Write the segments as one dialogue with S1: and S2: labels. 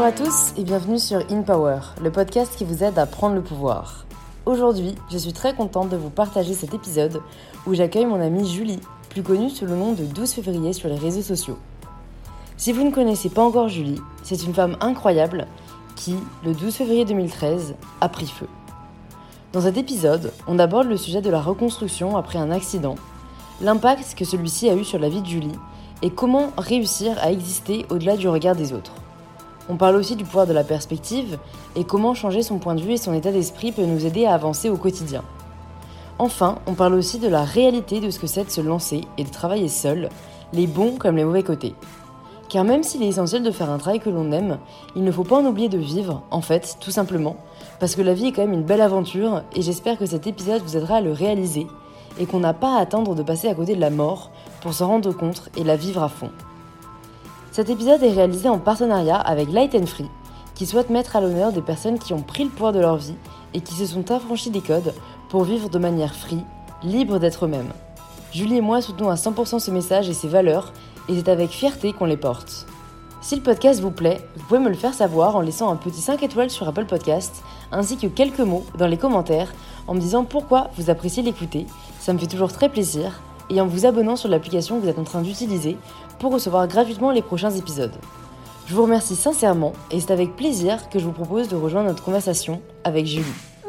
S1: Bonjour à tous et bienvenue sur In Power, le podcast qui vous aide à prendre le pouvoir. Aujourd'hui, je suis très contente de vous partager cet épisode où j'accueille mon amie Julie, plus connue sous le nom de 12 février sur les réseaux sociaux. Si vous ne connaissez pas encore Julie, c'est une femme incroyable qui, le 12 février 2013, a pris feu. Dans cet épisode, on aborde le sujet de la reconstruction après un accident, l'impact que celui-ci a eu sur la vie de Julie et comment réussir à exister au-delà du regard des autres. On parle aussi du pouvoir de la perspective et comment changer son point de vue et son état d'esprit peut nous aider à avancer au quotidien. Enfin, on parle aussi de la réalité de ce que c'est de se lancer et de travailler seul, les bons comme les mauvais côtés. Car même s'il est essentiel de faire un travail que l'on aime, il ne faut pas en oublier de vivre, en fait, tout simplement, parce que la vie est quand même une belle aventure et j'espère que cet épisode vous aidera à le réaliser et qu'on n'a pas à attendre de passer à côté de la mort pour s'en rendre compte et la vivre à fond. Cet épisode est réalisé en partenariat avec Light & Free, qui souhaite mettre à l'honneur des personnes qui ont pris le pouvoir de leur vie et qui se sont affranchies des codes pour vivre de manière free, libre d'être eux-mêmes. Julie et moi soutenons à 100% ce message et ses valeurs, et c'est avec fierté qu'on les porte. Si le podcast vous plaît, vous pouvez me le faire savoir en laissant un petit 5 étoiles sur Apple Podcasts, ainsi que quelques mots dans les commentaires en me disant pourquoi vous appréciez l'écouter, ça me fait toujours très plaisir, et en vous abonnant sur l'application que vous êtes en train d'utiliser pour recevoir gratuitement les prochains épisodes. Je vous remercie sincèrement et c'est avec plaisir que je vous propose de rejoindre notre conversation avec Julie.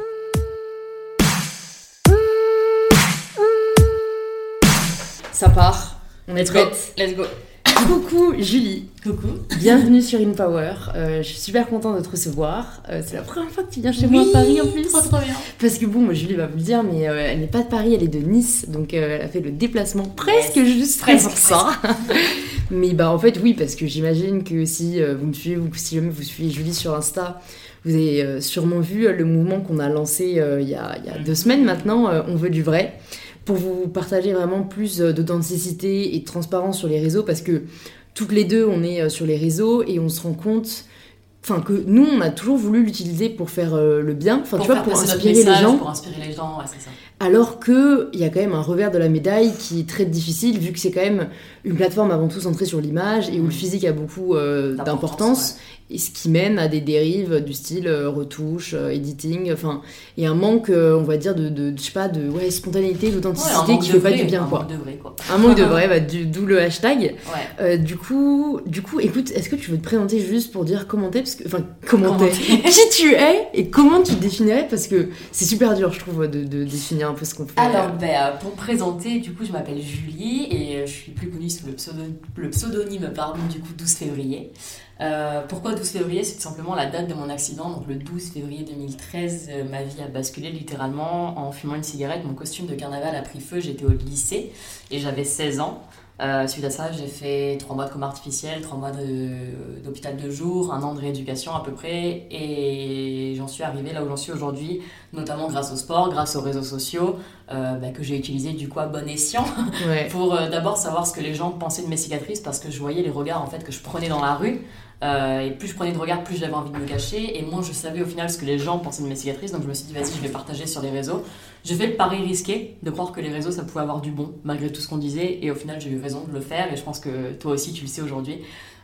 S1: Ça part, on est prête.
S2: Let's go.
S1: Coucou Julie.
S2: Coucou.
S1: Bienvenue sur In Power. Je suis super contente de te recevoir. C'est la première fois que tu viens chez moi à Paris en plus.
S2: Trop bien.
S1: Parce que bon, moi, Julie va vous le dire, mais elle n'est pas de Paris, elle est de Nice. Donc elle a fait le déplacement presque juste pour ça. Mais bah en fait oui, parce que j'imagine que si vous me suivez ou si jamais vous suivez Julie sur Insta, vous avez sûrement vu le mouvement qu'on a lancé il y a 2 semaines maintenant, On veut du vrai, pour vous partager vraiment plus d'authenticité et de transparence sur les réseaux, parce que toutes les deux on est sur les réseaux et on se rend compte que nous on a toujours voulu l'utiliser pour faire le bien, tu vois, pour inspirer les gens.
S2: Pour inspirer les gens, ouais, c'est ça.
S1: Alors qu'il y a quand même un revers de la médaille qui est très difficile, vu que c'est quand même une plateforme avant tout centrée sur l'image et où le physique a beaucoup d'importance, ouais. Et ce qui mène à des dérives du style retouche, editing, et un manque, on va dire, de spontanéité, d'authenticité qui fait pas du bien, quoi. Un manque de vrai, d'où le hashtag. Ouais. Du coup, écoute, est-ce que tu veux te présenter juste pour dire commenter, qui tu es et comment tu te définirais, parce que c'est super dur, je trouve, de définir un peu ce qu'on fait.
S2: Alors, pour me présenter, du coup, je m'appelle Julie et je suis plus connue sous le pseudonyme, 12 février. Pourquoi 12 février ? C'est tout simplement la date de mon accident. Donc le 12 février 2013, ma vie a basculé littéralement en fumant une cigarette. Mon costume de carnaval a pris feu, j'étais au lycée et j'avais 16 ans. Suite à ça, j'ai fait 3 mois de coma artificiel, 3 mois d'hôpital de jour, 1 an de rééducation à peu près, et j'en suis arrivée là où j'en suis aujourd'hui, notamment grâce au sport, grâce aux réseaux sociaux, que j'ai utilisé du coup à bon escient, ouais. Pour d'abord savoir ce que les gens pensaient de mes cicatrices, parce que je voyais les regards en fait que je prenais dans la rue. Et plus je prenais de regards, plus j'avais envie de me cacher, et moins je savais au final ce que les gens pensaient de mes cicatrices. Donc je me suis dit vas-y, je vais partager sur les réseaux. J'ai fait le pari risqué de croire que les réseaux ça pouvait avoir du bon malgré tout ce qu'on disait, et au final j'ai eu raison de le faire, et je pense que toi aussi tu le sais aujourd'hui.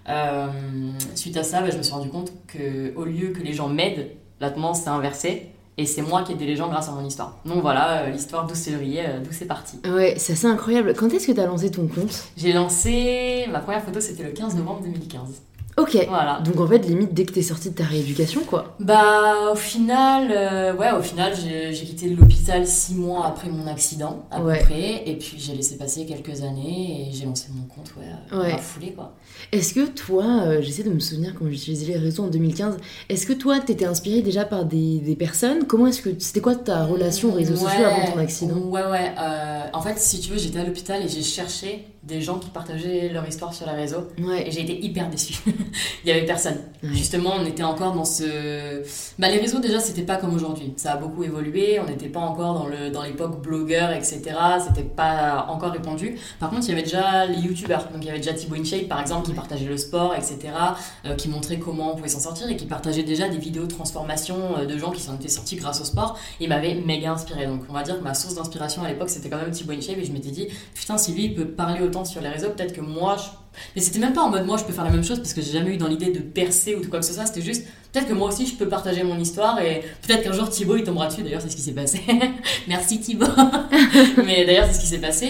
S2: Suite à ça, je me suis rendu compte qu'au lieu que les gens m'aident, la tendance s'est inversée. Et c'est moi qui ai aidé les gens grâce à mon histoire. Donc voilà, l'histoire 12 février, d'où c'est parti.
S1: Ouais, c'est assez incroyable. Quand est-ce que tu as lancé ton compte ?
S2: J'ai lancé... Ma première photo, c'était le 15 novembre 2015.
S1: Ok, voilà. Donc en fait, limite, dès que t'es sortie de ta rééducation, quoi.
S2: Au final, j'ai quitté l'hôpital 6 mois après mon accident, à peu près. Et puis j'ai laissé passer quelques années et j'ai lancé mon compte, dans la foulée, quoi.
S1: Est-ce que toi, j'essaie de me souvenir quand j'utilisais les réseaux en 2015, est-ce que toi, t'étais inspirée déjà par des personnes ? C'était quoi ta relation aux réseaux sociaux avant ton accident ?
S2: En fait, si tu veux, j'étais à l'hôpital et j'ai cherché des gens qui partageaient leur histoire sur les réseaux. Ouais. Et j'ai été hyper déçue. Il y avait personne. Ouais. Justement, on était encore dans ce... les réseaux, déjà, c'était pas comme aujourd'hui. Ça a beaucoup évolué. On n'était pas encore dans l'époque blogueur, etc. C'était pas encore répandu. Par contre, il y avait déjà les youtubeurs. Donc, il y avait déjà Thibaut InShape, par exemple, qui partageait le sport, etc. Qui montrait comment on pouvait s'en sortir et qui partageait déjà des vidéos de transformation de gens qui s'en étaient sortis grâce au sport. Et m'avait méga inspiré. Donc, on va dire que ma source d'inspiration à l'époque, c'était quand même Thibaut Thibaut InShape et je m'étais dit putain, si lui il peut parler autant sur les réseaux, peut-être que moi mais c'était même pas en mode moi je peux faire la même chose parce que j'ai jamais eu dans l'idée de percer ou de quoi que ce soit, c'était juste peut-être que moi aussi je peux partager mon histoire et peut-être qu'un jour Thibaut il tombera dessus, d'ailleurs c'est ce qui s'est passé. Merci Thibaut. Mais d'ailleurs c'est ce qui s'est passé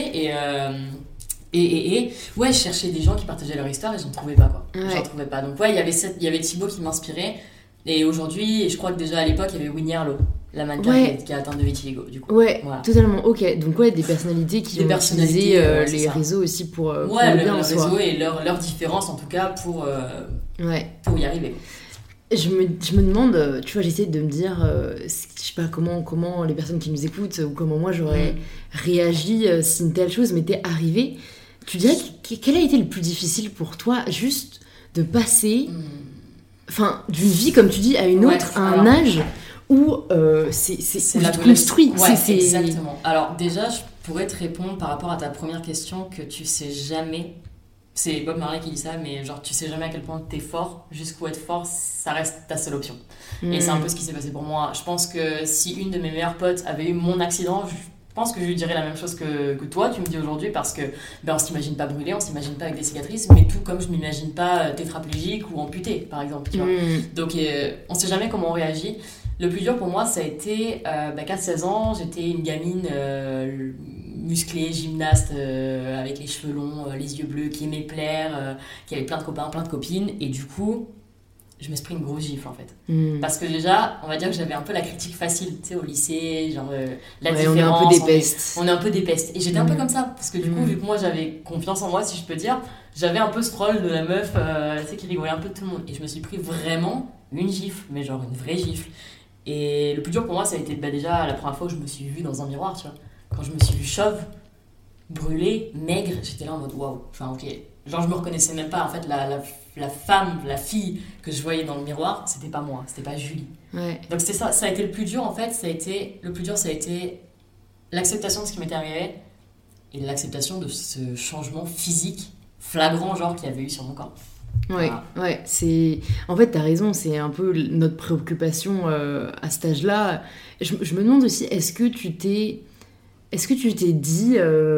S2: et ouais, je cherchais des gens qui partageaient leur histoire et j'en trouvais pas quoi.
S1: Ouais.
S2: J'en trouvais pas. Donc ouais, il y avait Thibaut qui m'inspirait et aujourd'hui, je crois que déjà à l'époque il y avait Winnie Harlow, la mannequin
S1: Ouais.
S2: qui a atteint de vitiligo du coup.
S1: Ouais,
S2: Voilà.
S1: totalement. Ok, donc ouais, des personnalités qui
S2: Des
S1: ont
S2: personnalités,
S1: utilisé
S2: c'est
S1: les
S2: ça.
S1: réseaux aussi pour le
S2: Ouais,
S1: bien
S2: le
S1: en soi.
S2: réseau et leur différence en tout cas pour
S1: Ouais.
S2: y arriver.
S1: Je me demande, tu vois, j'essaie de me dire, je sais pas comment les personnes qui nous écoutent ou comment moi j'aurais réagi si une telle chose m'était arrivée. Tu dirais quel a été le plus difficile pour toi, juste de passer, enfin, d'une vie comme tu dis à une
S2: Ouais,
S1: autre, à un
S2: alors-
S1: âge où c'est où tu te construis.
S2: Ouais,
S1: c'est-
S2: exactement. Alors déjà, je pourrais te répondre par rapport à ta première question que tu sais jamais. C'est Bob Marley qui dit ça, mais genre tu sais jamais à quel point t'es fort, jusqu'où être fort, ça reste ta seule option. Et c'est un peu ce qui s'est passé pour moi. Je pense que si une de mes meilleures potes avait eu mon accident, je pense que je lui dirais la même chose que toi, tu me dis aujourd'hui, parce que ben, on s'imagine pas brûlé, on s'imagine pas avec des cicatrices, mais tout comme je m'imagine pas tétraplégique ou amputé, par exemple. Tu vois. Donc on sait jamais comment on réagit. Le plus dur pour moi, ça a été qu'à 16 ans, j'étais une gamine musclée, gymnaste, avec les cheveux longs, les yeux bleus, qui aimait plaire, qui avait plein de copains, plein de copines, et du coup, je me suis pris une grosse gifle en fait. Parce que déjà, on va dire que j'avais un peu la critique facile, tu sais, au lycée, genre la
S1: Ouais, on est
S2: différence.
S1: un peu des pestes.
S2: On est un peu des pestes. Et j'étais un peu comme ça, parce que du coup, vu que moi j'avais confiance en moi, si je peux dire, j'avais un peu ce rôle de la meuf, tu sais, qui rigolait un peu de tout le monde. Et je me suis pris vraiment une gifle, mais genre une vraie gifle. Et le plus dur pour moi, ça a été déjà la première fois que je me suis vue dans un miroir, tu vois. Quand je me suis vue chauve, brûlée, maigre, j'étais là en mode waouh. Enfin, ok. Genre, je me reconnaissais même pas. En fait, la femme, la fille que je voyais dans le miroir, c'était pas moi, c'était pas Julie.
S1: Ouais.
S2: Donc, c'est ça. Ça a été le plus dur, en fait. Le plus dur, ça a été l'acceptation de ce qui m'était arrivé et l'acceptation de ce changement physique flagrant, genre, qu'il y avait eu sur mon corps.
S1: Ouais, ouais, c'est... En fait, t'as raison, c'est un peu notre préoccupation à cet âge-là. Je me demande aussi, est-ce que tu t'es dit,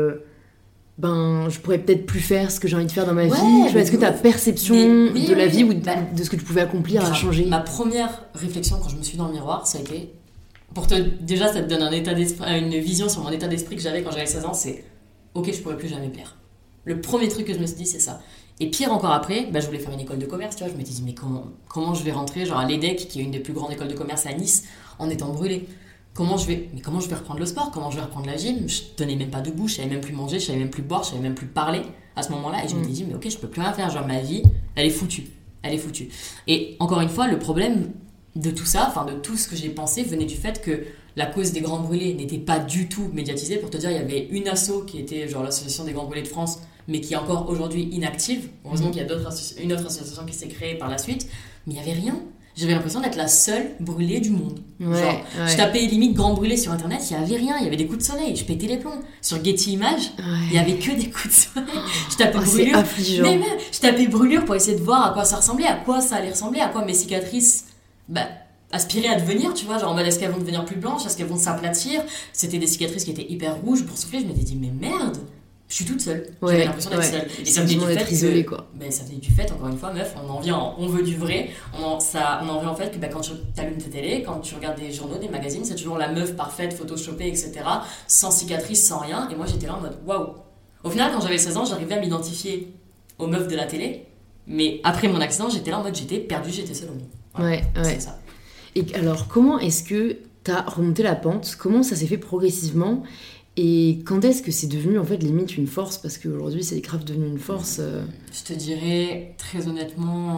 S1: je pourrais peut-être plus faire ce que j'ai envie de faire dans ma vie, tu vois, est-ce que ta perception de la vie ou de ce que tu pouvais accomplir a changé?
S2: Ma première réflexion quand je me suis vue dans le miroir, ça a été... Déjà, ça te donne une vision sur mon état d'esprit que j'avais quand j'avais 16 ans, c'est « Ok, je pourrais plus jamais plaire ». Le premier truc que je me suis dit, c'est ça. Et pire encore après, je voulais faire une école de commerce, tu vois. Je m'étais dit, mais comment je vais rentrer genre à l'EDEC, qui est une des plus grandes écoles de commerce à Nice, en étant brûlée? Comment je vais reprendre le sport? Comment je vais reprendre la gym? Je tenais même pas debout, je savais même plus manger, je savais même plus boire, je savais même plus parler à ce moment-là. Et je m'étais dit, mais ok, je peux plus rien faire, genre ma vie, elle est foutue. Elle est foutue. Et encore une fois, le problème de tout ça, enfin de tout ce que j'ai pensé, venait du fait que la cause des Grands Brûlés n'était pas du tout médiatisée. Pour te dire, il y avait une asso qui était genre l'association des Grands Brûlés de France, mais qui est encore aujourd'hui inactive. Heureusement qu'il y a une autre association qui s'est créée par la suite, mais il n'y avait rien. J'avais l'impression d'être la seule brûlée du monde. Je tapais limite Grand Brûlé sur internet, il n'y avait rien, il y avait des coups de soleil, je pétais les plombs. Sur Getty Images, il n'y avait que des coups de soleil. Je tapais brûlure.
S1: C'est affligeant.
S2: Mais même, je tapais brûlure pour essayer de voir à quoi ça ressemblait, à quoi ça allait ressembler, à quoi mes cicatrices aspiraient à devenir, tu vois, genre en mode est-ce qu'elles vont devenir plus blanches, est-ce qu'elles vont s'aplatir. C'était des cicatrices qui étaient hyper rouges pour souffler, je m'étais dit mais merde, je suis toute seule. J'avais l'impression d'être seule. Et ça venait du fait
S1: isolée, quoi.
S2: Ça venait du fait, encore une fois, meuf, on veut du vrai. On en vient en fait que quand tu allumes ta télé, quand tu regardes des journaux, des magazines, c'est toujours la meuf parfaite, photoshopée, etc. Sans cicatrice, sans rien. Et moi, j'étais là en mode waouh. Au final, quand j'avais 16 ans, j'arrivais à m'identifier aux meufs de la télé. Mais après mon accident, j'étais là en mode j'étais perdue, j'étais seule au monde. Voilà, c'est ça.
S1: Et alors, comment est-ce que t'as remonté la pente? Comment ça s'est fait progressivement? Et quand est-ce que c'est devenu en fait limite une force? Parce qu'aujourd'hui c'est grave devenu une force.
S2: Je te dirais très honnêtement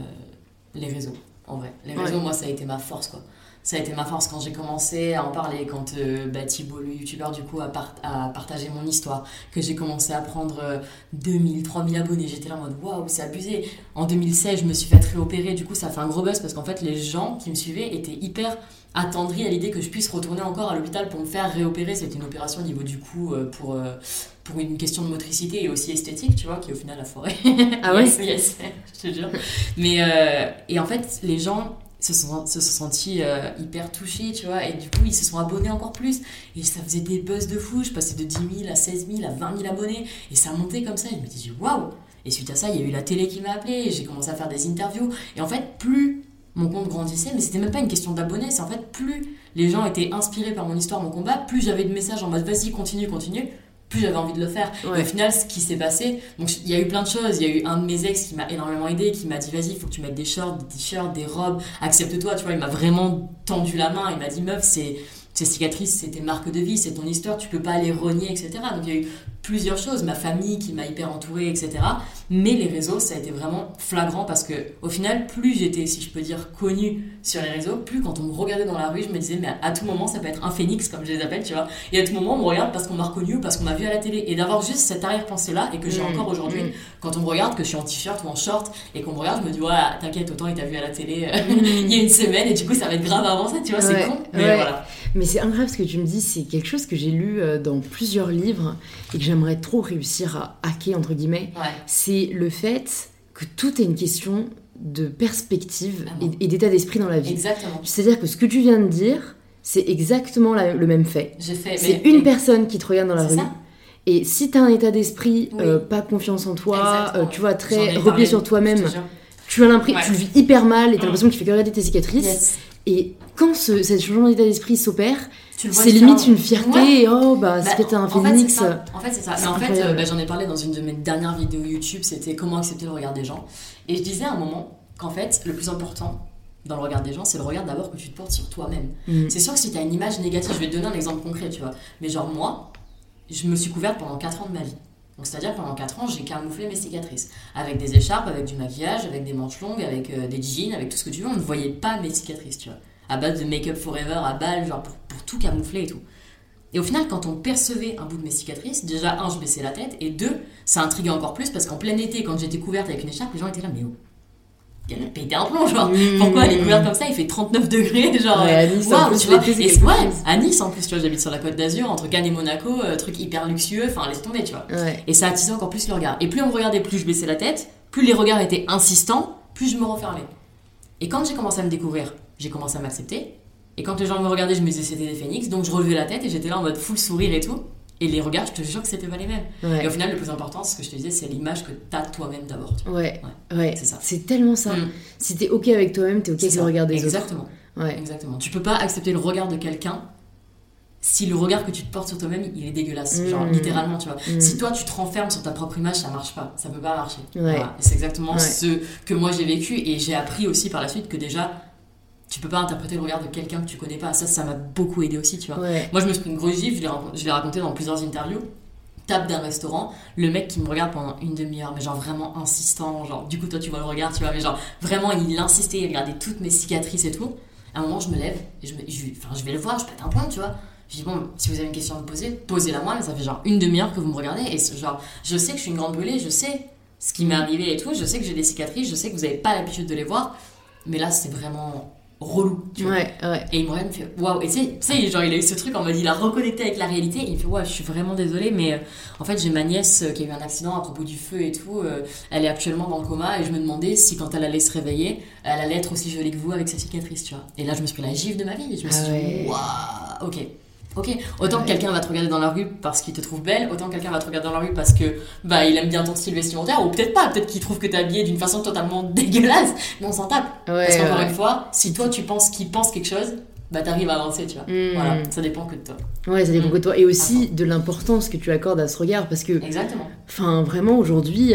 S2: les réseaux, en vrai. Les réseaux, moi ça a été ma force quoi. Ça a été ma force quand j'ai commencé à en parler, quand Thibaut, le youtubeur du coup, a partagé mon histoire, que j'ai commencé à prendre 2000, 3000 abonnés, j'étais là en mode waouh, c'est abusé. En 2016, je me suis fait réopérer, du coup ça a fait un gros buzz parce qu'en fait les gens qui me suivaient étaient hyper attendris à l'idée que je puisse retourner encore à l'hôpital pour me faire réopérer. C'était une opération au niveau du cou pour une question de motricité et aussi esthétique, tu vois, qui au final a foiré.
S1: Ah ouais?
S2: Yes, je te jure. Mais, et en fait, les gens se sont sentis hyper touchés, tu vois, et du coup ils se sont abonnés encore plus, et ça faisait des buzz de fou, je passais de 10 000 à 16 000 à 20 000 abonnés, et ça montait comme ça, et je me disais waouh. Et suite à ça, il y a eu la télé qui m'a appelé, et j'ai commencé à faire des interviews, et en fait plus mon compte grandissait, mais c'était même pas une question d'abonnés, c'est en fait plus les gens étaient inspirés par mon histoire, mon combat, plus j'avais de messages en mode vas-y continue, plus j'avais envie de le faire.
S3: Ouais.
S2: Et au final, ce qui s'est passé, donc il y a eu plein de choses. Il y a eu un de mes ex qui m'a énormément aidé, qui m'a dit vas-y, il faut que tu mettes des shorts, des t-shirts, des robes, accepte-toi, tu vois. Il m'a vraiment tendu la main. Il m'a dit meuf, ces cicatrices, c'est tes marques de vie, c'est ton histoire, tu peux pas les renier, etc. Donc il y a eu plusieurs choses, ma famille qui m'a hyper entourée, etc. Mais les réseaux, ça a été vraiment flagrant parce que au final, plus j'étais, si je peux dire, connue sur les réseaux, plus quand on me regardait dans la rue, je me disais mais à tout moment, ça peut être un phénix, comme je les appelle, tu vois. Et à tout moment, on me regarde parce qu'on m'a reconnue ou parce qu'on m'a vu à la télé. Et d'avoir juste cette arrière-pensée-là, et que j'ai encore aujourd'hui, quand on me regarde, que je suis en t-shirt ou en short, et qu'on me regarde, je me dis ouais, t'inquiète, autant il t'a vu à la télé il y a une semaine, et du coup, ça va être grave avancé, tu vois, c'est con. Mais voilà.
S3: Mais c'est incroyable ce que tu me dis, c'est quelque chose que j'ai lu dans plusieurs livres et que j'aimerais trop réussir à hacker, entre guillemets.
S2: Ouais.
S3: C'est le fait que tout est une question de perspective
S2: bon.
S3: et d'état d'esprit dans la vie.
S2: Exactement.
S3: C'est-à-dire que ce que tu viens de dire, c'est exactement le même fait. C'est une personne qui te regarde dans la rue.
S2: Ça.
S3: Et si t'as un état d'esprit,
S2: Oui.
S3: pas confiance en toi, tu vois,
S2: J'en
S3: très
S2: ai
S3: replié
S2: parlé,
S3: sur toi-même,
S2: je te jure.
S3: tu as l'impression, tu le vis hyper mal et t'as l'impression que tu fais que regarder tes cicatrices.
S2: Yes.
S3: Et quand ce changement d'état d'esprit s'opère,
S2: Tu le vois
S3: c'est
S2: différemment.
S3: limite une fierté.
S2: Ouais.
S3: et oh, bah, c'est peut-être un phénix.
S2: En fait, c'est ça.
S3: C'est
S2: Mais en fait,
S3: incroyable.
S2: j'en ai parlé dans une de mes dernières vidéos YouTube, c'était comment accepter le regard des gens. Et je disais à un moment qu'en fait, le plus important dans le regard des gens, c'est le regard d'abord que tu te portes sur toi-même. C'est sûr que si tu as une image négative, je vais te donner un exemple concret, tu vois. Mais genre moi, je me suis couverte pendant 4 ans de ma vie. Donc c'est-à-dire pendant 4 ans, j'ai camouflé mes cicatrices. Avec des écharpes, avec du maquillage, avec des manches longues, avec des jeans, avec tout ce que tu veux. On ne voyait pas mes cicatrices, tu vois. À base de make-up forever, à balle, genre pour tout camoufler et tout. Et au final, quand on percevait un bout de mes cicatrices, déjà, je baissais la tête, et 2, ça intriguait encore plus parce qu'en plein été, quand j'étais couverte avec une écharpe, les gens étaient là, mais oh, elle a pété un plomb, genre, pourquoi elle est couverte comme ça, il fait 39 degrés, genre,
S3: ouais, à Nice,
S2: wow,
S3: en plus,
S2: tu vois,
S3: l'été, c'est
S2: et
S3: quelque
S2: ouais,
S3: chose.
S2: à Nice en plus, tu vois, j'habite sur la Côte d'Azur, entre Cannes et Monaco, truc hyper luxueux, enfin, laisse tomber, tu vois.
S3: Ouais.
S2: Et ça attisait encore plus le regard. Et plus on me regardait, plus je baissais la tête, plus les regards étaient insistants, plus je me refermais. Et quand j'ai commencé à me découvrir, j'ai commencé à m'accepter. Et quand les gens me regardaient, je me disais c'était des phénix, donc je relevais la tête et j'étais là en mode full sourire et tout. Et les regards, je te jure que c'était pas les mêmes.
S3: Ouais.
S2: Et au final, le plus important, ce que je te disais, c'est l'image que t'as de toi-même d'abord. Tu vois.
S3: Ouais.
S2: C'est ça.
S3: C'est tellement ça. Si t'es ok avec toi-même, t'es ok avec le regard des
S2: Exactement.
S3: autres. Ouais.
S2: Exactement. Tu peux pas accepter le regard de quelqu'un si le regard que tu te portes sur toi-même, il est dégueulasse. Genre, littéralement, tu vois. Si toi, tu te renfermes sur ta propre image, ça marche pas. Ça peut pas marcher.
S3: Ouais.
S2: Voilà. Et c'est exactement ce que moi j'ai vécu. Et j'ai appris aussi par la suite que déjà, tu peux pas interpréter le regard de quelqu'un que tu connais pas. Ça m'a beaucoup aidé aussi, tu vois.
S3: Ouais.
S2: Moi, je me suis pris une grosse gifle, je l'ai raconté dans plusieurs interviews. Table d'un restaurant, le mec qui me regarde pendant une demi-heure, mais genre vraiment insistant, genre du coup toi tu vois le regard, tu vois, mais genre vraiment il insistait, il regardait toutes mes cicatrices et tout. À un moment je me lève et je vais le voir, je pète un plomb, tu vois. Je dis bon, si vous avez une question à me poser, posez-la moi, mais ça fait genre une demi-heure que vous me regardez et genre je sais que je suis une grande brûlée, je sais ce qui m'est arrivé et tout, je sais que j'ai des cicatrices, je sais que vous avez pas l'habitude de les voir, mais là c'est vraiment relou, tu vois.
S3: Ouais.
S2: Et il me regarde, il me fait waouh. Et tu sais, genre il a eu ce truc en mode il a reconnecté avec la réalité. Et il me fait waouh, je suis vraiment désolée, mais en fait j'ai ma nièce qui a eu un accident à propos du feu et tout. Elle est actuellement dans le coma et je me demandais si quand elle allait se réveiller, elle allait être aussi jolie que vous avec sa cicatrice, tu vois. Et là je me suis pris la gifle de ma vie. Et je me suis dit waouh, ok. Autant que quelqu'un va te regarder dans la rue parce qu'il te trouve belle, autant que quelqu'un va te regarder dans la rue parce que bah il aime bien ton style vestimentaire, ou peut-être pas, peut-être qu'il trouve que t'es habillée d'une façon totalement dégueulasse, mais on s'en tape. Parce qu'encore une fois, si toi tu penses qu'il pense quelque chose, bah t'arrives à avancer, tu vois. Voilà, ça dépend que de toi.
S3: Ouais, ça dépend que de toi. Et aussi de l'importance que tu accordes à ce regard, parce que
S2: Exactement.
S3: enfin vraiment aujourd'hui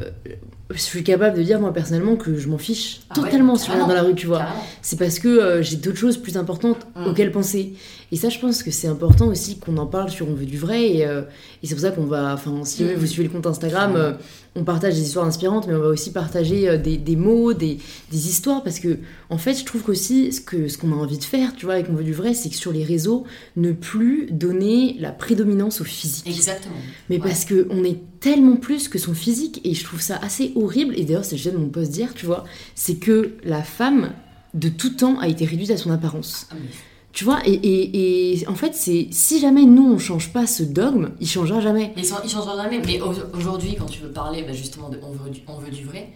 S3: je suis capable de dire moi personnellement que je m'en fiche totalement si je regarde dans la rue, tu vois.
S2: Carrément.
S3: C'est parce que j'ai d'autres choses plus importantes auxquelles penser. Et ça, je pense que c'est important aussi qu'on en parle sur On veut du vrai. Et c'est pour ça qu'on va, enfin, si vous suivez le compte Instagram, on partage des histoires inspirantes, mais on va aussi partager des mots, des histoires, parce que en fait, je trouve qu'aussi ce qu'on a envie de faire, tu vois, avec On veut du vrai, c'est que sur les réseaux, ne plus donner la prédominance au physique.
S2: Exactement.
S3: Mais parce que on est tellement plus que son physique, et je trouve ça assez horrible. Et d'ailleurs, c'est le de mon post dire, tu vois, c'est que la femme de tout temps a été réduite à son apparence. Tu vois, et en fait, c'est si jamais nous on change pas ce dogme, il changera jamais.
S2: Il changera jamais. Mais aujourd'hui, quand tu veux parler justement de on veut du vrai,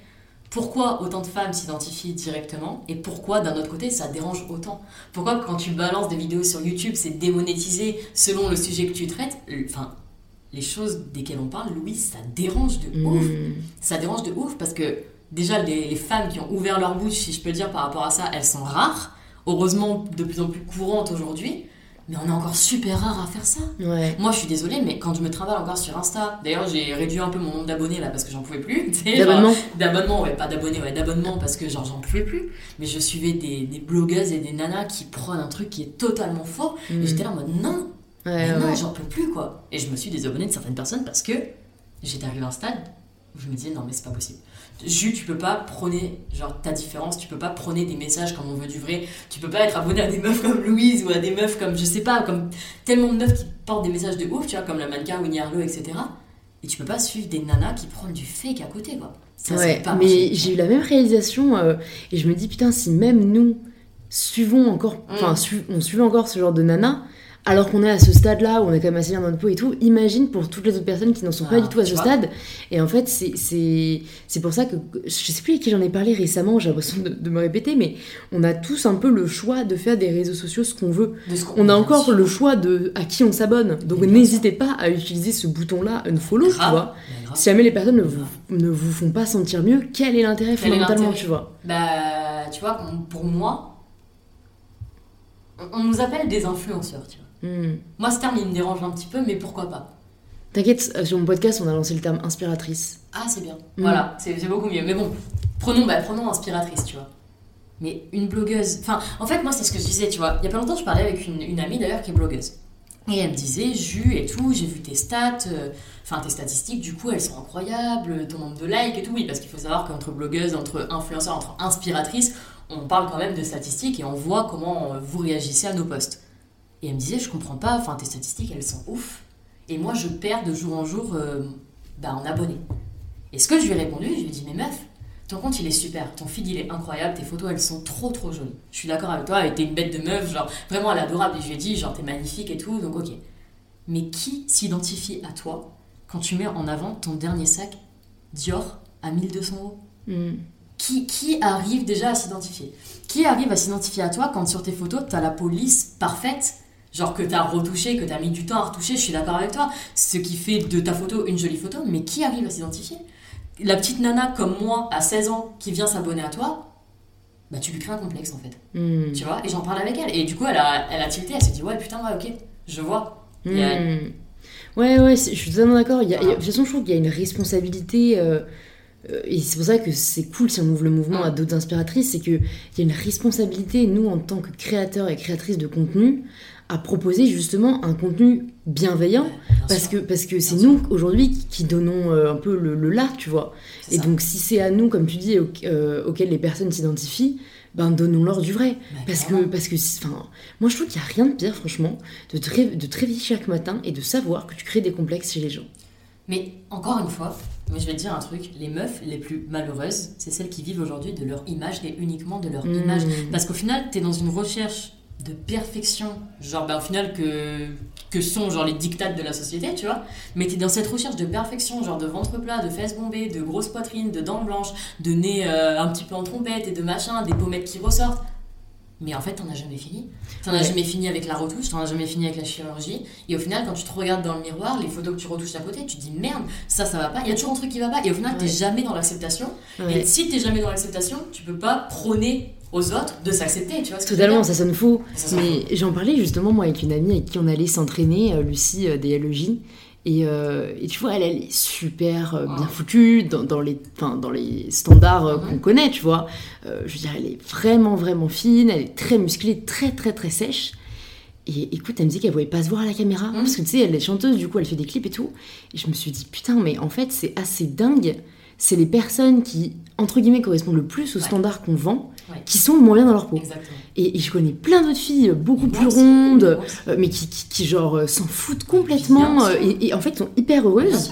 S2: Pourquoi autant de femmes s'identifient directement et pourquoi d'un autre côté ça dérange autant? Pourquoi quand tu balances des vidéos sur YouTube c'est démonétisé selon le sujet que tu traites? Enfin, les choses desquelles on parle, Louise, ça dérange de ouf. Ça dérange de ouf parce que déjà les femmes qui ont ouvert leur bouche, si je peux dire par rapport à ça, elles sont rares. Heureusement de plus en plus courantes aujourd'hui. Mais on est encore super rare à faire ça.
S3: Ouais.
S2: Moi, je suis désolée, mais quand je me trimballe encore sur Insta, d'ailleurs, j'ai réduit un peu mon nombre d'abonnés là parce que j'en pouvais plus. D'abonnement, ouais, pas d'abonnés, ouais, d'abonnement parce que genre j'en pouvais plus. Mais je suivais des blogueuses et des nanas qui prônent un truc qui est totalement faux. Et j'étais là en mode non, j'en peux plus quoi. Et je me suis désabonnée de certaines personnes parce que j'étais arrivée à un stade où je me disais non, mais c'est pas possible. Tu peux pas prôner genre ta différence, tu peux pas prôner des messages comme on veut du vrai, tu peux pas être abonné à des meufs comme Louise ou à des meufs comme je sais pas, comme tellement de meufs qui portent des messages de ouf, tu vois, comme la mannequin Winnie Harlow, etc. Et tu peux pas suivre des nanas qui prônent du fake à côté quoi. Ça pas
S3: mais
S2: marcher.
S3: j'ai eu la même réalisation et je me dis putain, si même nous suivons encore, on suivait encore ce genre de nanas, alors qu'on est à ce stade-là où on est quand même assez bien dans notre peau et tout, imagine pour toutes les autres personnes qui n'en sont pas du tout à ce stade. Et en fait, c'est pour ça que, je sais plus à qui j'en ai parlé récemment, j'ai l'impression de me répéter, mais on a tous un peu le choix de faire des réseaux sociaux ce qu'on veut. On a encore le choix de à qui on s'abonne. Donc n'hésitez pas à utiliser ce bouton-là, unfollow, tu vois. Si jamais les personnes ne vous font pas sentir mieux, quel est l'intérêt fondamentalement, tu vois?
S2: Bah, tu vois, pour moi, on nous appelle des influenceurs, tu vois. Moi, ce terme, il me dérange un petit peu, mais pourquoi pas?
S3: T'inquiète, sur mon podcast, on a lancé le terme inspiratrice.
S2: Ah, c'est bien. Voilà, c'est beaucoup mieux. Mais bon, prenons inspiratrice, tu vois. Mais une blogueuse... Enfin, en fait, moi, c'est ce que je disais, tu vois. Il y a pas longtemps, je parlais avec une amie, d'ailleurs, qui est blogueuse. Et elle me disait, Jus et tout, j'ai vu tes stats, tes statistiques, du coup, elles sont incroyables, ton nombre de likes et tout. Oui, parce qu'il faut savoir qu'entre blogueuses, entre influenceurs, entre inspiratrices, on parle quand même de statistiques et on voit comment vous réagissez à nos posts. Et elle me disait, je comprends pas, tes statistiques, elles sont ouf. Et moi, je perds de jour en jour en abonnés. Et ce que je lui ai répondu, je lui ai dit, mais meuf, ton compte, il est super, ton feed, il est incroyable, tes photos, elles sont trop, trop jolies. Je suis d'accord avec toi, et t'es une bête de meuf, genre, vraiment, elle est adorable. Et je lui ai dit, genre, t'es magnifique et tout, donc ok. Mais qui s'identifie à toi quand tu mets en avant ton dernier sac Dior à 1200 €? Qui arrive déjà à s'identifier? Qui arrive à s'identifier à toi quand sur tes photos, t'as la peau lisse, parfaite, genre que t'as retouché, que t'as mis du temps à retoucher? Je suis d'accord avec toi, ce qui fait de ta photo une jolie photo, mais qui arrive à s'identifier? La petite nana comme moi, à 16 ans, qui vient s'abonner à toi, bah tu lui crées un complexe en fait. Tu vois? Et j'en parle avec elle, et du coup elle a tilté, elle s'est dit ouais putain ouais ok, je vois.
S3: Ouais, je suis totalement d'accord. De toute façon, je trouve qu'il y a une responsabilité... et c'est pour ça que c'est cool si on ouvre le mouvement à d'autres inspiratrices, c'est qu'il y a une responsabilité, nous, en tant que créateurs et créatrices de contenu, à proposer justement un contenu bienveillant, parce que c'est nous, aujourd'hui, qui donnons un peu le là, tu vois. Et donc, si c'est à nous, comme tu dis, auxquels les personnes s'identifient, donnons-leur du vrai. Parce que moi, je trouve qu'il n'y a rien de pire, franchement, de te réveiller chaque matin et de savoir que tu crées des complexes chez les gens.
S2: Mais encore une fois, je vais te dire un truc, les meufs les plus malheureuses, c'est celles qui vivent aujourd'hui de leur image et uniquement de leur image. Parce qu'au final, t'es dans une recherche de perfection, genre au final que sont genre les dictates de la société, tu vois. Mais t'es dans cette recherche de perfection, genre de ventre plat, de fesses bombées, de grosses poitrines, de dents blanches, de nez un petit peu en trompette et de machin, des pommettes qui ressortent. Mais en fait, t'en as jamais fini. T'en as jamais fini avec la retouche, t'en as jamais fini avec la chirurgie. Et au final, quand tu te regardes dans le miroir, les photos que tu retouches à côté, tu te dis merde, ça va pas. Il y a toujours un truc qui va pas. Et au final, t'es jamais dans l'acceptation. Et si t'es jamais dans l'acceptation, tu peux pas prôner aux autres de s'accepter, tu vois.
S3: Totalement, ça sonne faux. Mais j'en parlais justement, moi, avec une amie avec qui on allait s'entraîner, Lucie des LEJ. Et tu vois, elle est super bien foutue dans les standards qu'on connaît, tu vois. Je veux dire, elle est vraiment, vraiment fine, elle est très musclée, très, très, très sèche. Et écoute, elle me dit qu'elle ne pouvait pas se voir à la caméra. Parce que tu sais, elle est chanteuse, du coup, elle fait des clips et tout. Et je me suis dit, putain, mais en fait, c'est assez dingue. C'est les personnes qui, entre guillemets, correspondent le plus aux standards qu'on vend, qui sont le moins bien dans leur peau.
S2: Exactement.
S3: Et je connais plein d'autres filles beaucoup plus rondes, mais qui genre s'en foutent complètement et en fait sont hyper heureuses.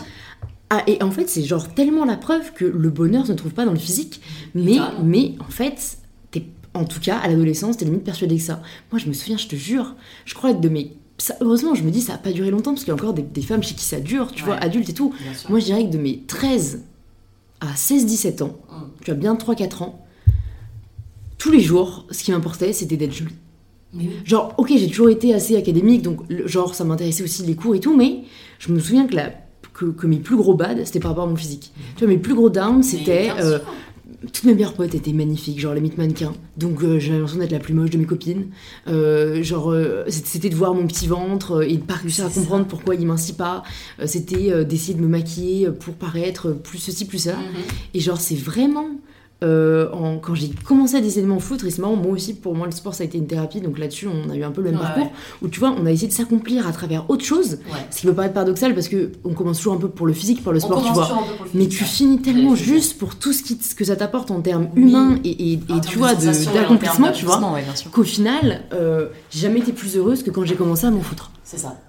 S3: Et en fait, c'est genre tellement la preuve que le bonheur ne se trouve pas dans le physique, mais en fait, en tout cas, à l'adolescence, t'es limite persuadée que ça. Moi, je me souviens, je te jure, je crois que heureusement, je me dis, ça n'a pas duré longtemps, parce qu'il y a encore des femmes chez qui ça dure, tu vois, adultes et tout. Moi, je dirais que de mes 13 à 16-17 ans, tu as bien 3-4 ans, tous les jours, ce qui m'importait, c'était d'être jolie.
S2: Mais oui.
S3: Genre, ok, j'ai toujours été assez académique, donc genre, ça m'intéressait aussi les cours et tout, mais je me souviens que mes plus gros bads, c'était par rapport à mon physique. Tu vois, mes plus gros downs, c'était... toutes mes meilleures potes étaient magnifiques, genre les mythes mannequins. Donc j'avais l'impression d'être la plus moche de mes copines. C'était de voir mon petit ventre et de pas réussir à comprendre pourquoi il mincit pas. C'était d'essayer de me maquiller pour paraître plus ceci, plus ça. Et genre, c'est vraiment... quand j'ai commencé à décider de m'en foutre, et c'est marrant, moi aussi, pour moi, le sport, ça a été une thérapie. Donc là-dessus, on a eu un peu le même parcours. Où tu vois, on a essayé de s'accomplir à travers autre chose. Ce qui peut paraître paradoxal parce qu'on commence toujours un peu pour le physique, par le sport, tu vois. Mais tu finis tellement juste pour tout ce que ça t'apporte en termes humains et tu vois, d'accomplissement, tu vois, qu'au final, j'ai jamais été plus heureuse que quand j'ai commencé à m'en foutre.
S2: C'est ça.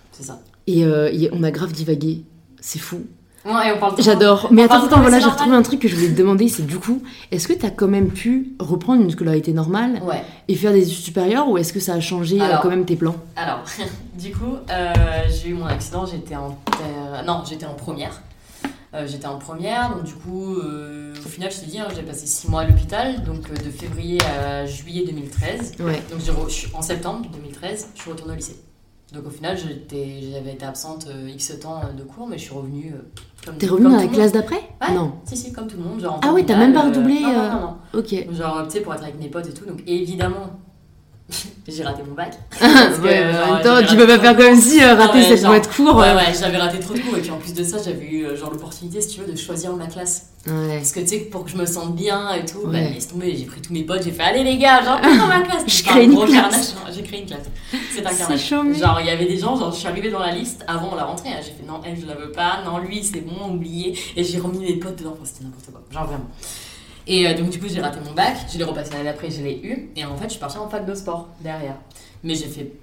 S3: Et on a grave divagué. C'est fou.
S2: Ouais, on parle
S3: J'adore. Mais attends, voilà, j'ai retrouvé un truc que je voulais te demander, c'est du coup, est-ce que t'as quand même pu reprendre une scolarité normale et faire des études supérieures, ou est-ce que ça a changé quand même tes plans?
S2: Alors, du coup, j'ai eu mon accident, j'étais en première. J'étais en première, donc du coup, au final, je t'ai dit, j'ai passé 6 mois à l'hôpital, donc de février à juillet 2013. Donc en septembre 2013, je suis retournée au lycée. Donc au final, j'avais été absente X temps de cours, mais je suis revenue
S3: T'es revenue dans la classe d'après?
S2: Non. Si, comme tout le monde. Genre
S3: ah oui, t'as même pas redoublé
S2: Non.
S3: Ok.
S2: Genre, tu sais, pour être avec mes potes et tout, donc évidemment, j'ai raté mon bac.
S3: En même temps, tu peux pas faire comme si rater 7 mois de cours.
S2: Ouais, j'avais raté trop de cours, et puis en plus de ça, j'avais eu l'opportunité, si tu veux, de choisir ma classe. Parce que tu sais, pour que je me sente bien et tout, laisse tomber, j'ai pris tous mes potes, j'ai fait allez les gars, j'entre dans ma classe.
S3: J'ai créé une classe.
S2: J'ai créé une classe. C'est un carnage. Genre, il y avait des gens, je suis arrivée dans la liste avant la rentrée, j'ai fait non, elle je la veux pas, non, lui c'est bon, oublié, et j'ai remis mes potes dedans, c'était n'importe quoi, genre vraiment. Et donc du coup j'ai raté mon bac, je l'ai repassé l'année d'après, je l'ai eu, et en fait je suis partie en fac de sport derrière. Mais j'ai fait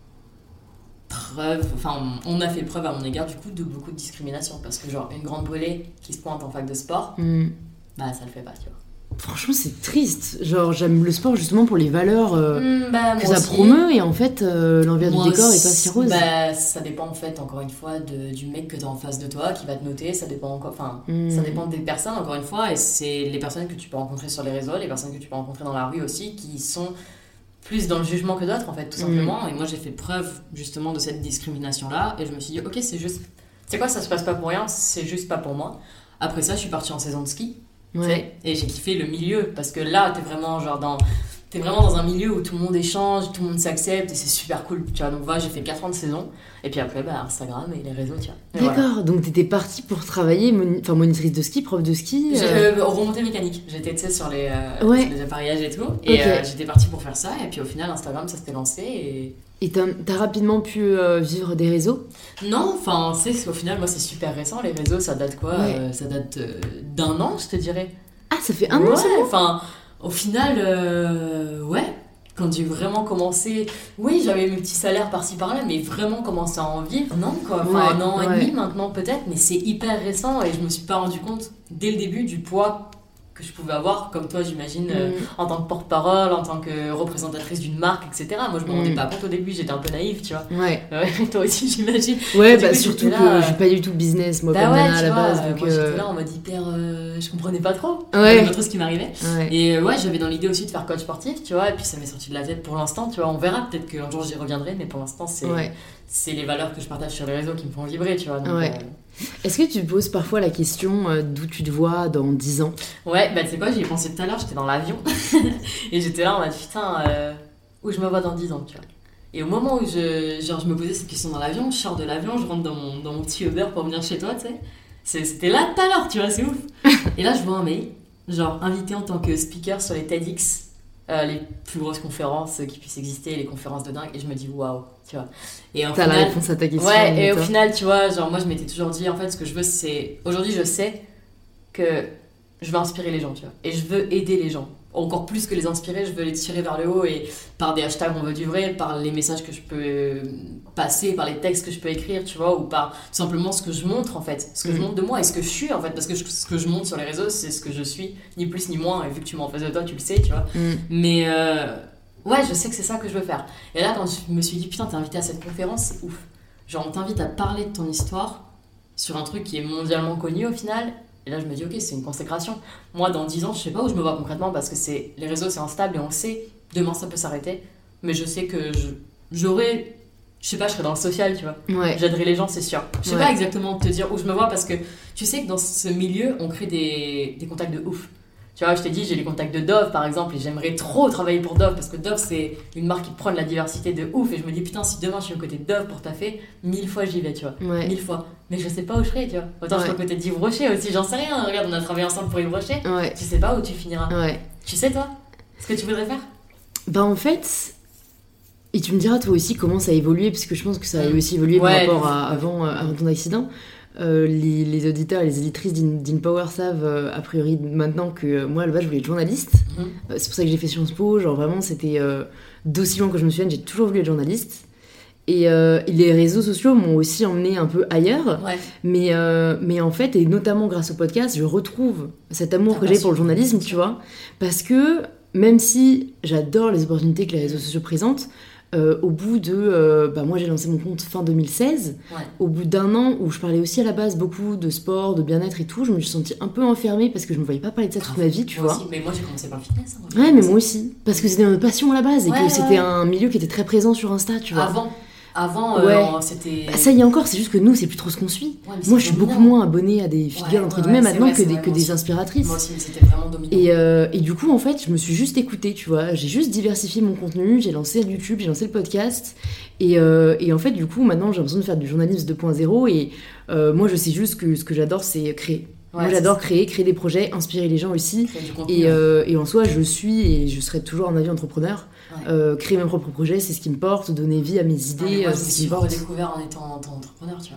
S2: on a fait preuve à mon égard du coup de beaucoup de discrimination, parce que genre une grande brûlée qui se pointe en fac de sport, bah ça le fait pas, tu vois.
S3: Franchement, c'est triste. Genre, j'aime le sport justement pour les valeurs que ça
S2: aussi
S3: promeut, et en fait, l'envers du décor est pas si rose.
S2: Bah, ça dépend en fait, encore une fois, du mec que t'as en face de toi qui va te noter. Ça dépend ça dépend des personnes, encore une fois, et c'est les personnes que tu peux rencontrer sur les réseaux, les personnes que tu peux rencontrer dans la rue aussi, qui sont plus dans le jugement que d'autres, en fait, tout simplement. Et moi, j'ai fait preuve justement de cette discrimination-là, et je me suis dit, ok, c'est juste. C'est quoi, ça se passe pas pour rien, c'est juste pas pour moi. Après ça, je suis partie en saison de ski. Et j'ai kiffé le milieu, parce que là t'es vraiment dans un milieu où tout le monde échange, tout le monde s'accepte, et c'est super cool, tu vois. Donc voilà, j'ai fait 4 ans de saison, et puis après Instagram et les réseaux, tu vois.
S3: D'accord, voilà. Donc t'étais partie pour travailler monitrice de ski, prof de ski
S2: remontée mécanique, j'étais sur les appareillages et tout, et j'étais partie pour faire ça, et puis au final Instagram ça s'était lancé,
S3: et t'as rapidement pu vivre des réseaux?
S2: Non, c'est qu'au final, moi, c'est super récent. Les réseaux, ça date quoi ça date d'un an, je te dirais.
S3: Ah, ça fait un an seulement?
S2: Au final, quand j'ai vraiment commencé... Oui, j'avais mes petits salaires par-ci par-là, mais vraiment commencé à en vivre, non, quoi. Un an et demi maintenant, peut-être, mais c'est hyper récent, et je me suis pas rendu compte, dès le début, du poids que je pouvais avoir, comme toi j'imagine, en tant que porte-parole, en tant que représentatrice d'une marque, etc. Moi je me rendais pas compte au début, j'étais un peu naïve, tu vois. Toi aussi j'imagine.
S3: Surtout que je suis pas du tout business, moi, comme nana à la base. Donc
S2: moi j'étais là en mode hyper... je comprenais pas trop. Je comprenais pas trop ce qui m'arrivait. Et j'avais dans l'idée aussi de faire coach sportif, tu vois, et puis ça m'est sorti de la tête pour l'instant, tu vois. On verra, peut-être qu'un jour j'y reviendrai, mais pour l'instant c'est les valeurs que je partage sur les réseaux qui me font vibrer, tu vois. Donc,
S3: Est-ce que tu te poses parfois la question d'où tu te vois dans 10 ans?
S2: Ouais, tu sais quoi, j'y ai pensé tout à l'heure, j'étais dans l'avion et j'étais là en mode putain, où je me vois dans 10 ans, tu vois. Et au moment où je me posais cette question dans l'avion, je sors de l'avion, je rentre dans mon petit Uber pour venir chez toi, tu sais. C'était là tout à l'heure, tu vois, c'est ouf. Et là, je vois un mail, invité en tant que speaker sur les TEDx, les plus grosses conférences qui puissent exister, les conférences de dingue, et je me dis waouh, tu vois. Et
S3: t'as la réponse à ta question.
S2: Et au final, tu vois, moi je m'étais toujours dit, en fait, ce que je veux, c'est. Aujourd'hui, je sais que je veux inspirer les gens, tu vois, et je veux aider les gens. Encore plus que les inspirer, je veux les tirer vers le haut, et par des hashtags on veut du vrai, par les messages que je peux passer, par les textes que je peux écrire, tu vois, ou par tout simplement ce que je montre, en fait, ce que je montre de moi et ce que je suis, en fait, parce que ce que je montre sur les réseaux, c'est ce que je suis, ni plus ni moins, et vu que tu m'es en face de toi, tu le sais, tu vois. Mais je sais que c'est ça que je veux faire. Et là, quand je me suis dit, putain, t'es invité à cette conférence, c'est ouf. Genre, on t'invite à parler de ton histoire sur un truc qui est mondialement connu au final, Et là, je me dis, ok, c'est une consécration. Moi, dans 10 ans, je sais pas où je me vois concrètement parce que les réseaux, c'est instable et on le sait. Demain, ça peut s'arrêter. Mais je sais que j'aurai, je sais pas, je serai dans le social, tu vois.
S3: Ouais.
S2: J'aiderai les gens, c'est sûr. Je sais
S3: Ouais.
S2: pas exactement te dire où je me vois parce que tu sais que dans ce milieu, on crée des contacts de ouf. Tu vois, je t'ai dit, j'ai les contacts de Dove par exemple, et j'aimerais trop travailler pour Dove parce que Dove, c'est une marque qui prône la diversité de ouf. Et je me dis, putain, si demain je suis aux côtés de Dove pour taffer, 1000 fois j'y vais, tu vois.
S3: Ouais.
S2: 1000 fois. Mais je sais pas où je serai, tu vois. Autant je suis aux côtés d'Yves Rocher aussi, j'en sais rien. Regarde, on a travaillé ensemble pour Yves Rocher.
S3: Ouais.
S2: Tu sais pas où tu finiras.
S3: Ouais.
S2: Tu sais, toi, ce que tu voudrais faire?
S3: Bah en fait, et tu me diras toi aussi comment ça a évolué, parce que je pense que ça a aussi évolué par rapport à avant ton accident. Les auditeurs et les éditrices d'InPower savent a priori maintenant que moi à la base je voulais être journaliste. C'est pour ça que j'ai fait Sciences Po, genre vraiment c'était d'aussi loin que je me souvienne, j'ai toujours voulu être journaliste. Et les réseaux sociaux m'ont aussi emmené un peu ailleurs, mais en fait, et notamment grâce au podcast, je retrouve cet amour que j'ai pour le journalisme, tu vois, parce que même si j'adore les opportunités que les réseaux sociaux présentent, au bout de... moi j'ai lancé mon compte fin 2016, au bout d'un an où je parlais aussi à la base beaucoup de sport, de bien-être et tout, je me suis sentie un peu enfermée parce que je me voyais pas parler de ça toute ma vie, tu vois.
S2: Aussi, mais moi j'ai commencé par le fitness.
S3: Ouais, mais moi aussi, parce que c'était notre passion à la base et que c'était un milieu qui était très présent sur Insta, tu vois.
S2: Avant, c'était...
S3: Ça y est encore, c'est juste que nous, c'est plus trop ce qu'on suit. Moi, je suis beaucoup moins abonnée à des figures, entre guillemets, maintenant que des inspiratrices.
S2: Moi aussi, c'était vraiment dominant.
S3: Et du coup, en fait, je me suis juste écoutée, tu vois. J'ai juste diversifié mon contenu, j'ai lancé YouTube, j'ai lancé le podcast. Et en fait, du coup, maintenant, j'ai l'impression de faire du journalisme 2.0. Et moi, je sais juste que ce que j'adore, c'est créer. Moi, j'adore créer des projets, inspirer les gens aussi. Et en soi, je suis et je serai toujours un avis entrepreneur. Créer mes propres projets, c'est ce qui me porte, donner vie à mes idées,
S2: moi,
S3: c'est ce
S2: qui me
S3: porte.
S2: Je me suis redécouvert en étant entrepreneur, tu vois.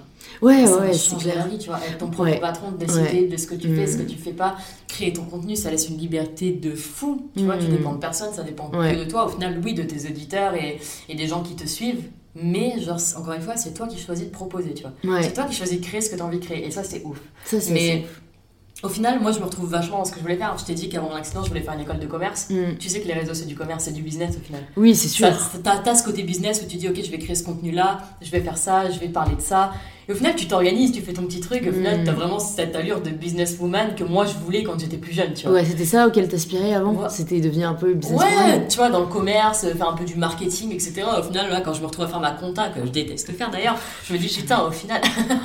S3: C'est clair.
S2: La vie, tu vois, être ton propre patron, de décider de ce que tu fais, ce que tu fais pas, créer ton contenu, ça laisse une liberté de fou, tu vois, tu dépends de personne, ça dépend que de toi, au final, oui, de tes auditeurs et des gens qui te suivent, mais genre, encore une fois, c'est toi qui choisis de proposer, tu vois. C'est toi qui choisis de créer ce que tu as envie de créer, et ça, c'est ouf. Mais au final, moi, je me retrouve vachement dans ce que je voulais faire. Je t'ai dit qu'avant mon accident, je voulais faire une école de commerce. Tu sais que les réseaux, c'est du commerce, c'est du business au final.
S3: Oui, c'est sûr.
S2: T'as ce côté business où tu dis, ok, je vais créer ce contenu-là, je vais faire ça, je vais parler de ça. Et au final, tu t'organises, tu fais ton petit truc. Et au final, t'as vraiment cette allure de businesswoman que moi, je voulais quand j'étais plus jeune, tu vois.
S3: Ouais, c'était ça auquel t'aspirais avant. C'était devenir un peu businesswoman.
S2: Ouais, tu vois, dans le commerce, faire un peu du marketing, etc. Au final, là, quand je me retrouve à faire ma compta, que je déteste faire d'ailleurs, je me dis, putain, au final...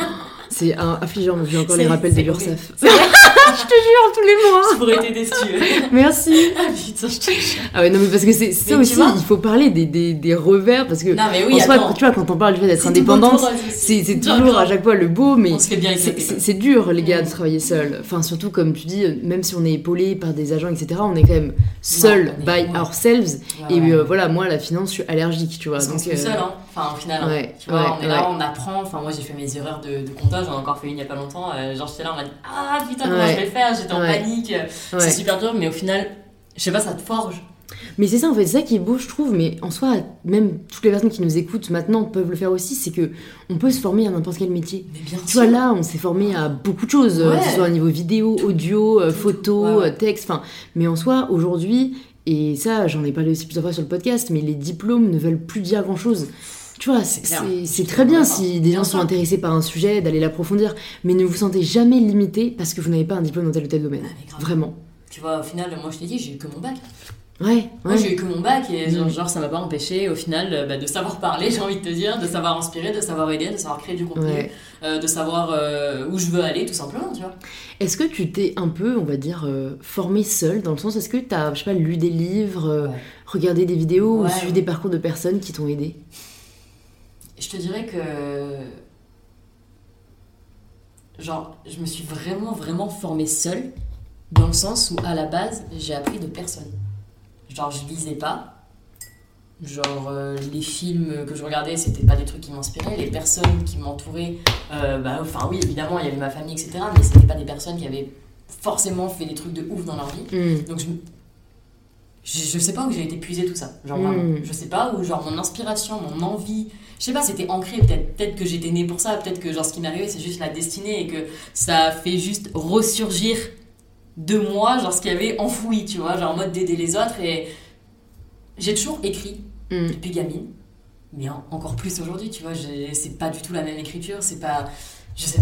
S3: C'est affligeant, j'ai encore les rappels de l'URSSAF.
S2: Je te jure, tous les mois. Je pourrais t'aider si tu veux.
S3: Merci.
S2: Ah putain, je te jure.
S3: Ah ouais, non, mais parce que c'est ça aussi, il faut parler des revers, parce que
S2: non, mais oui,
S3: en soi, tu vois, quand on parle du fait d'être indépendante, c'est toujours à chaque fois le beau, mais c'est dur, les gars, de travailler seul. Enfin, surtout, comme tu dis, même si on est épaulé par des agents, etc., on est quand même seul by ourselves. Et voilà, moi, la finance, je suis allergique, tu vois.
S2: Donc, on est seul, hein. Enfin, au final, tu vois, on est là, on apprend. Enfin, moi, j'ai fait mes erreurs de comptage, j'en ai encore fait une il y a pas longtemps. Genre, j'étais là, on m'a dit, ah putain, comment je vais faire? J'étais en panique. C'est super dur, mais au final, je sais pas, ça te forge.
S3: Mais c'est ça, en fait, c'est ça qui est beau, je trouve. Mais en soi, même toutes les personnes qui nous écoutent maintenant peuvent le faire aussi. C'est que on peut se former à n'importe quel métier.
S2: Mais bien sûr.
S3: Tu vois, là, on s'est formé à beaucoup de choses, que ce soit au niveau vidéo, audio, photo, texte. Enfin, mais en soi, aujourd'hui, et ça, j'en ai parlé aussi plusieurs fois sur le podcast, mais les diplômes ne veulent plus dire grand-chose. Tu vois, c'est très bien si des gens sont intéressés par un sujet, d'aller l'approfondir, mais ne vous sentez jamais limité parce que vous n'avez pas un diplôme dans tel ou tel domaine. Vraiment.
S2: Tu vois, au final, moi je t'ai dit, j'ai eu que mon bac.
S3: Moi
S2: j'ai eu que mon bac et genre ça m'a pas empêché au final de savoir parler, j'ai envie de te dire, de savoir inspirer, de savoir aider, de savoir créer du contenu, de savoir où je veux aller tout simplement, tu vois.
S3: Est-ce que tu t'es un peu, on va dire, formée seule, dans le sens, est-ce que t'as, je sais pas, lu des livres, regardé des vidéos ou suivi des parcours de personnes qui t'ont aidé?
S2: Je te dirais que genre je me suis vraiment formée seule, dans le sens où à la base j'ai appris de personne. Genre je lisais pas, genre les films que je regardais c'était pas des trucs qui m'inspiraient, les personnes qui m'entouraient, enfin oui évidemment il y avait ma famille etc, mais c'était pas des personnes qui avaient forcément fait des trucs de ouf dans leur vie. Donc je sais pas où j'ai été puiser tout ça, genre vraiment. Je sais pas où genre mon inspiration, mon envie, je sais pas, c'était ancré, peut-être que j'étais née pour ça, peut-être que genre ce qui m'est arrivé c'est juste la destinée et que ça fait juste ressurgir de moi, genre ce qu'il y avait enfoui, tu vois, genre en mode d'aider les autres. Et j'ai toujours écrit depuis gamine, mais encore plus aujourd'hui, tu vois, c'est pas du tout la même écriture, c'est pas, je sais pas meuf,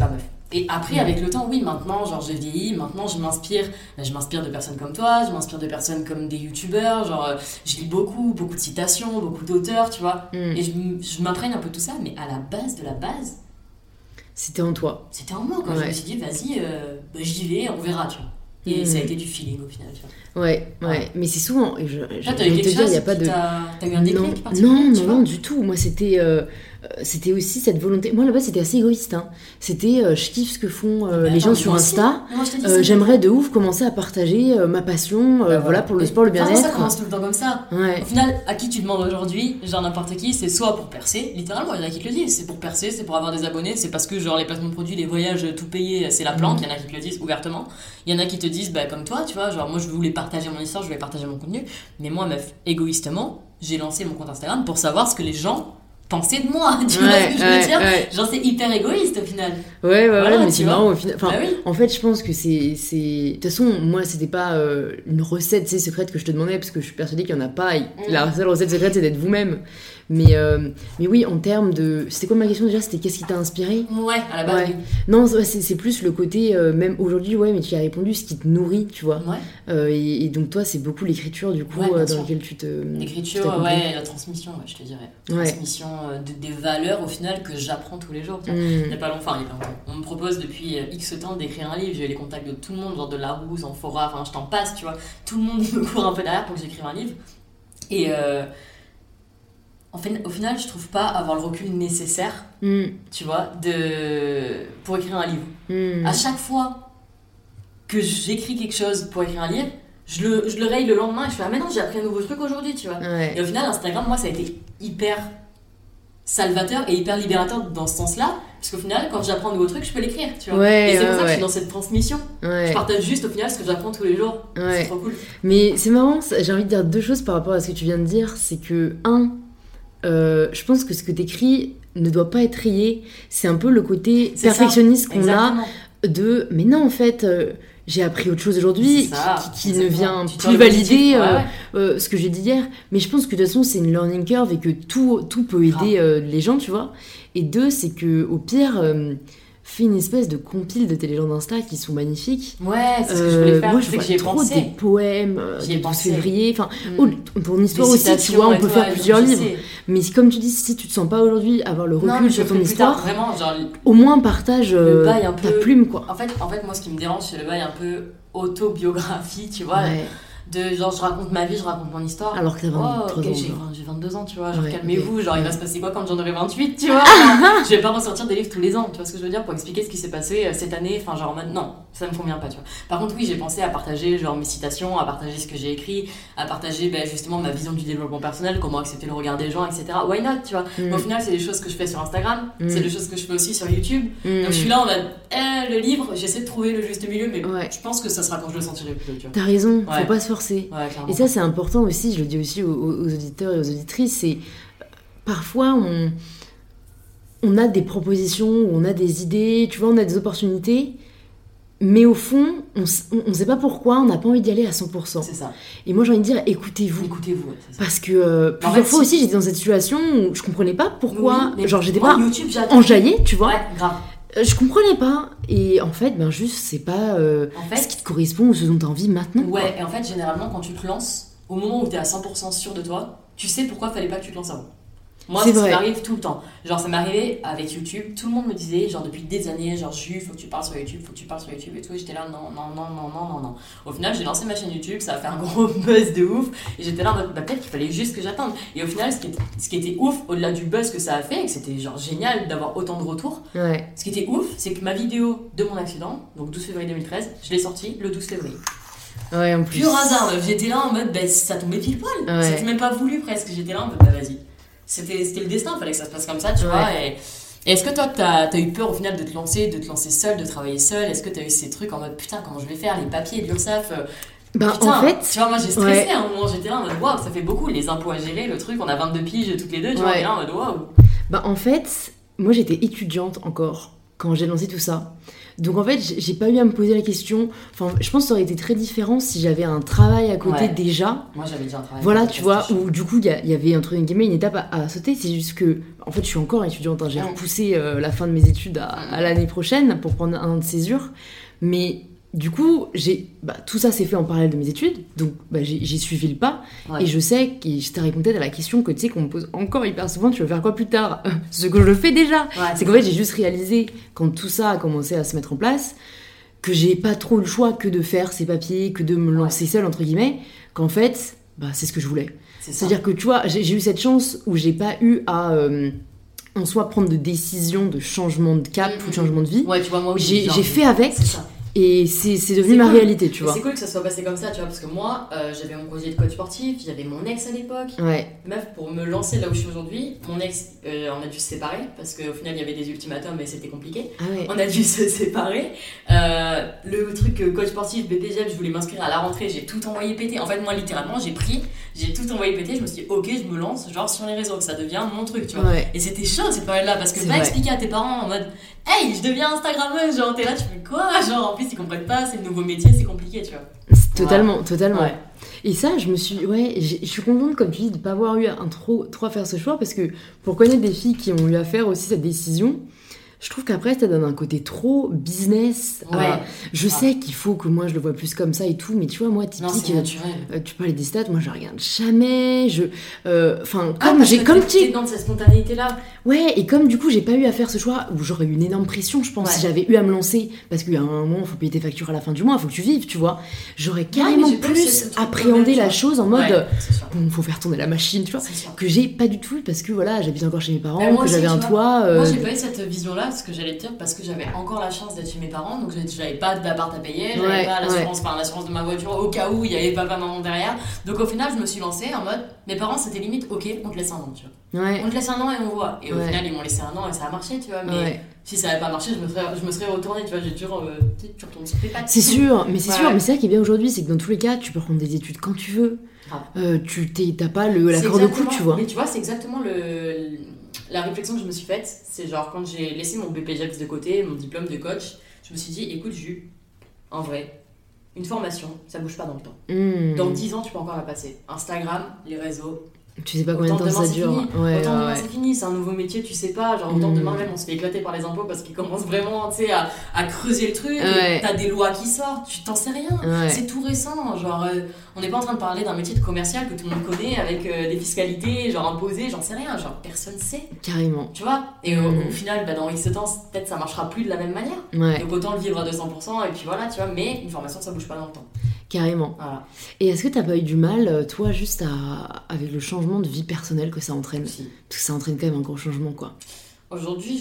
S2: Et après, avec le temps, oui, maintenant, genre, j'ai vieilli, maintenant, je m'inspire de personnes comme toi, je m'inspire de personnes comme des youtubeurs, genre, je lis beaucoup de citations, beaucoup d'auteurs, tu vois, et je m'imprègne un peu de tout ça, mais à la base de la base,
S3: c'était en toi.
S2: C'était en moi, quand je me suis dit, vas-y, j'y vais, on verra, tu vois. Et ça a été du feeling, au final, tu vois.
S3: Ouais. Mais c'est souvent...
S2: T'as eu quelque chose, t'as eu un déclic particulier?
S3: Non, du tout. Moi, c'était aussi cette volonté. Moi, là-bas, c'était assez égoïste. Hein. C'était, je kiffe ce que font les gens sur Insta. J'aimerais de ouf commencer à partager ma passion, voilà, pour le sport, le bien-être.
S2: Ça commence tout le temps comme ça. Ouais. Au final, à qui tu demandes aujourd'hui, genre n'importe qui, c'est soit pour percer, littéralement, il y en a qui te le disent, c'est pour percer, c'est pour avoir des abonnés, c'est parce que genre les placements de produits, les voyages, tout payé, c'est la planque. Il y en a qui te le disent ouvertement. Il y en a qui te disent, comme toi, tu vois, genre moi je voulais partager mon histoire, je voulais partager mon contenu, mais moi, meuf, égoïstement, j'ai lancé mon compte Instagram pour savoir ce que les gens penser de moi, tu vois ce que je veux dire, genre c'est hyper égoïste au final.
S3: Ouais, mais c'est marrant au final. Enfin, en fait, je pense que c'est de toute façon, moi c'était pas une recette secrète que je te demandais, parce que je suis persuadée qu'il y en a pas. La seule recette secrète, c'est d'être vous-même. Mais oui, en termes de... C'était quoi ma question déjà? C'était qu'est-ce qui t'a inspiré?
S2: Ouais, à la base. Oui.
S3: Non, c'est plus le côté, même aujourd'hui, mais tu as répondu, ce qui te nourrit, tu vois. Ouais. Et donc toi, c'est beaucoup l'écriture, du coup, dans laquelle tu te...
S2: L'écriture, la transmission, je te dirais. Transmission des valeurs, au final, que j'apprends tous les jours. Il y a pas longtemps. On me propose depuis X temps d'écrire un livre, j'ai les contacts de tout le monde, genre de Larousse, Amphora, enfin je t'en passe, tu vois. Tout le monde me court un peu derrière pour que j'écrive un livre. Et... au final, je trouve pas avoir le recul nécessaire, tu vois, pour écrire un livre. À chaque fois que j'écris quelque chose pour écrire un livre, je le raye le lendemain et je fais mais non, j'ai appris un nouveau truc aujourd'hui, tu vois. Et au final, Instagram, moi, ça a été hyper salvateur et hyper libérateur dans ce sens-là, parce qu'au final, quand j'apprends un nouveau truc, je peux l'écrire, tu vois. Et c'est pour ça que je suis dans cette transmission. Je partage juste au final ce que j'apprends tous les jours. C'est trop cool.
S3: Mais c'est marrant, j'ai envie de dire deux choses par rapport à ce que tu viens de dire. C'est que, je pense que ce que t'écris ne doit pas être rayé. C'est un peu le côté perfectionniste qu'on a de mais non, en fait, j'ai appris autre chose aujourd'hui qui ne vient plus valider ce que j'ai dit hier. Mais je pense que de toute façon, c'est une learning curve et que tout peut aider les gens, tu vois. Et deux, c'est que au pire, fais une espèce de compile de tes légendes Insta qui sont magnifiques.
S2: Ouais, c'est ce que je voulais faire.
S3: Moi, je vois trop des poèmes du 12 février. Enfin, ton histoire aussi, tu vois, on peut faire plusieurs livres. Mais comme tu dis, si tu te sens pas aujourd'hui avoir le recul sur ton histoire,
S2: vraiment, genre,
S3: au moins partage ta plume, quoi.
S2: En fait, moi, ce qui me dérange, c'est le bail un peu autobiographie, tu vois. De genre, je raconte ma vie, je raconte mon histoire.
S3: Alors que t'as 23 ans.
S2: J'ai 22 ans, tu vois. Genre, calmez-vous, genre, il va se passer quoi quand j'en aurai 28, tu vois. Je vais pas ressortir des livres tous les ans, tu vois ce que je veux dire, pour expliquer ce qui s'est passé cette année. Enfin, genre, non, ça me convient pas, tu vois. Par contre, oui, j'ai pensé à partager, genre, mes citations, à partager ce que j'ai écrit, à partager, justement, ma vision du développement personnel, comment accepter le regard des gens, etc. Why not, tu vois. Mais au final, c'est des choses que je fais sur Instagram, c'est des choses que je fais aussi sur YouTube. Donc, je suis là en mode, le livre, j'essaie de trouver le juste milieu, mais je pense que ça sera quand je le sentirai plus, tu vois.
S3: T'as raison, faut pas se forcer. Et ça, c'est important aussi, je le dis aussi aux auditeurs et aux auditrices, c'est parfois on a des propositions, on a des idées, tu vois, on a des opportunités, mais au fond, on sait pas pourquoi, on n'a pas envie d'y aller à 100%.
S2: C'est ça.
S3: Et moi, j'ai envie de dire, écoutez-vous.
S2: C'est ça.
S3: Parce que plusieurs fois aussi, j'étais dans cette situation où je comprenais pas pourquoi, genre j'étais pas
S2: YouTube,
S3: enjaillée, tu vois.
S2: Ouais, grave.
S3: Je comprenais pas, et en fait, juste c'est pas ce qui te correspond ou ce dont t'as envie maintenant.
S2: Ouais, et en fait, généralement, quand tu te lances, au moment où t'es à 100% sûr de toi, tu sais pourquoi fallait pas que tu te lances avant. Moi, ça m'arrive tout le temps. Genre, ça m'est arrivé avec YouTube, tout le monde me disait, genre, depuis des années, genre, faut que tu parles sur YouTube, et tout, et j'étais là, non. Au final, j'ai lancé ma chaîne YouTube, ça a fait un gros buzz de ouf, et j'étais là en mode, peut-être qu'il fallait juste que j'attende. Et au final, ce qui était ouf, au-delà du buzz que ça a fait, et que c'était genre génial d'avoir autant de retours, ce qui était ouf, c'est que ma vidéo de mon accident, donc 12 février 2013, je l'ai sortie le 12 février.
S3: Ouais, en plus.
S2: Pur hasard, j'étais là en mode, ça tombait pile poil. C'était même pas voulu presque, j'étais là en mode, vas-y. C'était le destin, il fallait que ça se passe comme ça, tu vois. Et est-ce que toi, t'as eu peur au final de te lancer seule, de travailler seule? Est-ce que t'as eu ces trucs en mode putain, comment je vais faire, les papiers, l'URSSAF putain,
S3: en fait,
S2: tu vois, moi j'ai stressé à un moment, j'étais là en mode waouh, ça fait beaucoup, les impôts à gérer, le truc, on a 22 piges toutes les deux, tu vois, on est là en mode waouh.
S3: En fait, moi j'étais étudiante encore quand j'ai lancé tout ça. Donc en fait, j'ai pas eu à me poser la question. Enfin, je pense que ça aurait été très différent si j'avais un travail à côté déjà.
S2: Moi, j'avais déjà un travail.
S3: Voilà, tu vois, où du coup, il y avait entre guillemets une étape à sauter. C'est juste que, en fait, je suis encore étudiante. J'ai repoussé la fin de mes études à l'année prochaine pour prendre un an de césure. Mais du coup, tout ça s'est fait en parallèle de mes études. Donc, j'ai suivi le pas. Et je sais, et je t'ai répondu à la question que tu sais qu'on me pose encore hyper souvent, tu veux faire quoi plus tard? Ce que je fais déjà. C'est qu'en fait, j'ai juste réalisé, quand tout ça a commencé à se mettre en place, que j'ai pas trop le choix que de faire ces papiers, que de me lancer seule, entre guillemets, qu'en fait, c'est ce que je voulais. C'est-à-dire que, tu vois, j'ai eu cette chance où j'ai pas eu à... en soi, prendre de décisions de changement de cap ou de changement de vie.
S2: Ouais, tu vois, moi aussi.
S3: J'ai fait avec... Et c'est devenu ma réalité, tu vois.
S2: C'est cool que ça soit passé comme ça, tu vois, parce que moi, j'avais mon projet de coach sportif, j'avais mon ex à l'époque. Meuf, pour me lancer là où je suis aujourd'hui, mon ex, on a dû se séparer, parce qu'au final, il y avait des ultimatums et c'était compliqué. On a dû se séparer. Le truc coach sportif, BPGEP, je voulais m'inscrire à la rentrée, j'ai tout envoyé péter. En fait, moi, littéralement, j'ai tout envoyé péter, je me suis dit, ok, je me lance, genre sur les réseaux, que ça devient mon truc, tu vois. Et c'était chaud cette période-là, parce que va expliquer à tes parents en mode, hey, je deviens Instagrammeuse, genre t'es là, tu fais quoi? Genre en plus ils comprennent pas, c'est le nouveau métier, c'est compliqué, tu vois.
S3: Totalement. Et ça, je suis contente, comme tu dis, de pas avoir eu trop à faire ce choix, parce que pour connaître des filles qui ont eu à faire aussi cette décision, je trouve qu'après ça donne un côté trop business. Je sais qu'il faut que moi je le vois plus comme ça et tout, mais tu vois, moi typique, tu parlais des stats, moi je regarde jamais, comme tu
S2: es dans cette spontanéité là.
S3: Ouais, et comme du coup j'ai pas eu à faire ce choix où j'aurais eu une énorme pression, je pense, si j'avais eu à me lancer, parce qu'il y a un moment faut payer tes factures à la fin du mois, faut que tu vives, tu vois, j'aurais carrément plus appréhendé la chose en mode faut faire tourner la machine, tu vois, que j'ai pas du tout, parce que voilà, j'habite encore chez mes parents, que j'avais un toit.
S2: Moi j'ai pas eu cette vision là, ce que j'allais te dire, parce que j'avais encore la chance d'être chez mes parents, donc j'avais pas d'appart à payer, j'avais pas l'assurance de ma voiture au cas où il y avait papa maman derrière, donc au final je me suis lancée en mode, mes parents c'était limite, ok, on te laisse un an, tu vois, on te laisse un an et on voit, et au final ils m'ont laissé un an et ça a marché, tu vois, mais si ça avait pas marché je me serais retournée, tu vois, j'ai toujours tu retournes sur tes pattes.
S3: C'est sûr, mais c'est ça qui est bien aujourd'hui, c'est que dans tous les cas tu peux prendre des études quand tu veux, t'as pas la corde au cou, tu vois.
S2: Mais tu vois, c'est exactement la réflexion que je me suis faite, c'est genre quand j'ai laissé mon BPGEPS de côté, mon diplôme de coach, je me suis dit, écoute Jules, en vrai, une formation, ça bouge pas dans le temps. Dans 10 ans, tu peux encore la passer. Instagram, les réseaux,
S3: tu sais pas combien de temps ça dure.
S2: Autant demain c'est fini, c'est un nouveau métier, tu sais pas. Genre autant demain même on se fait éclater par les impôts parce qu'ils commencent vraiment à creuser le truc. T'as des lois qui sortent, tu t'en sais rien. C'est tout récent. Genre on n'est pas en train de parler d'un métier de commercial que tout le monde connaît avec des fiscalités, genre imposées, j'en sais rien. Genre personne sait.
S3: Carrément.
S2: Tu vois. Et au final, dans X temps, peut-être ça marchera plus de la même manière. Donc autant le vivre à 200% et puis voilà, tu vois. Mais une formation ça bouge pas dans le temps.
S3: Carrément.
S2: Voilà.
S3: Et est-ce que t'as pas eu du mal, toi, juste avec le changement de vie personnelle que ça entraîne?
S2: Si.
S3: Parce que ça entraîne quand même un gros changement, quoi.
S2: Aujourd'hui,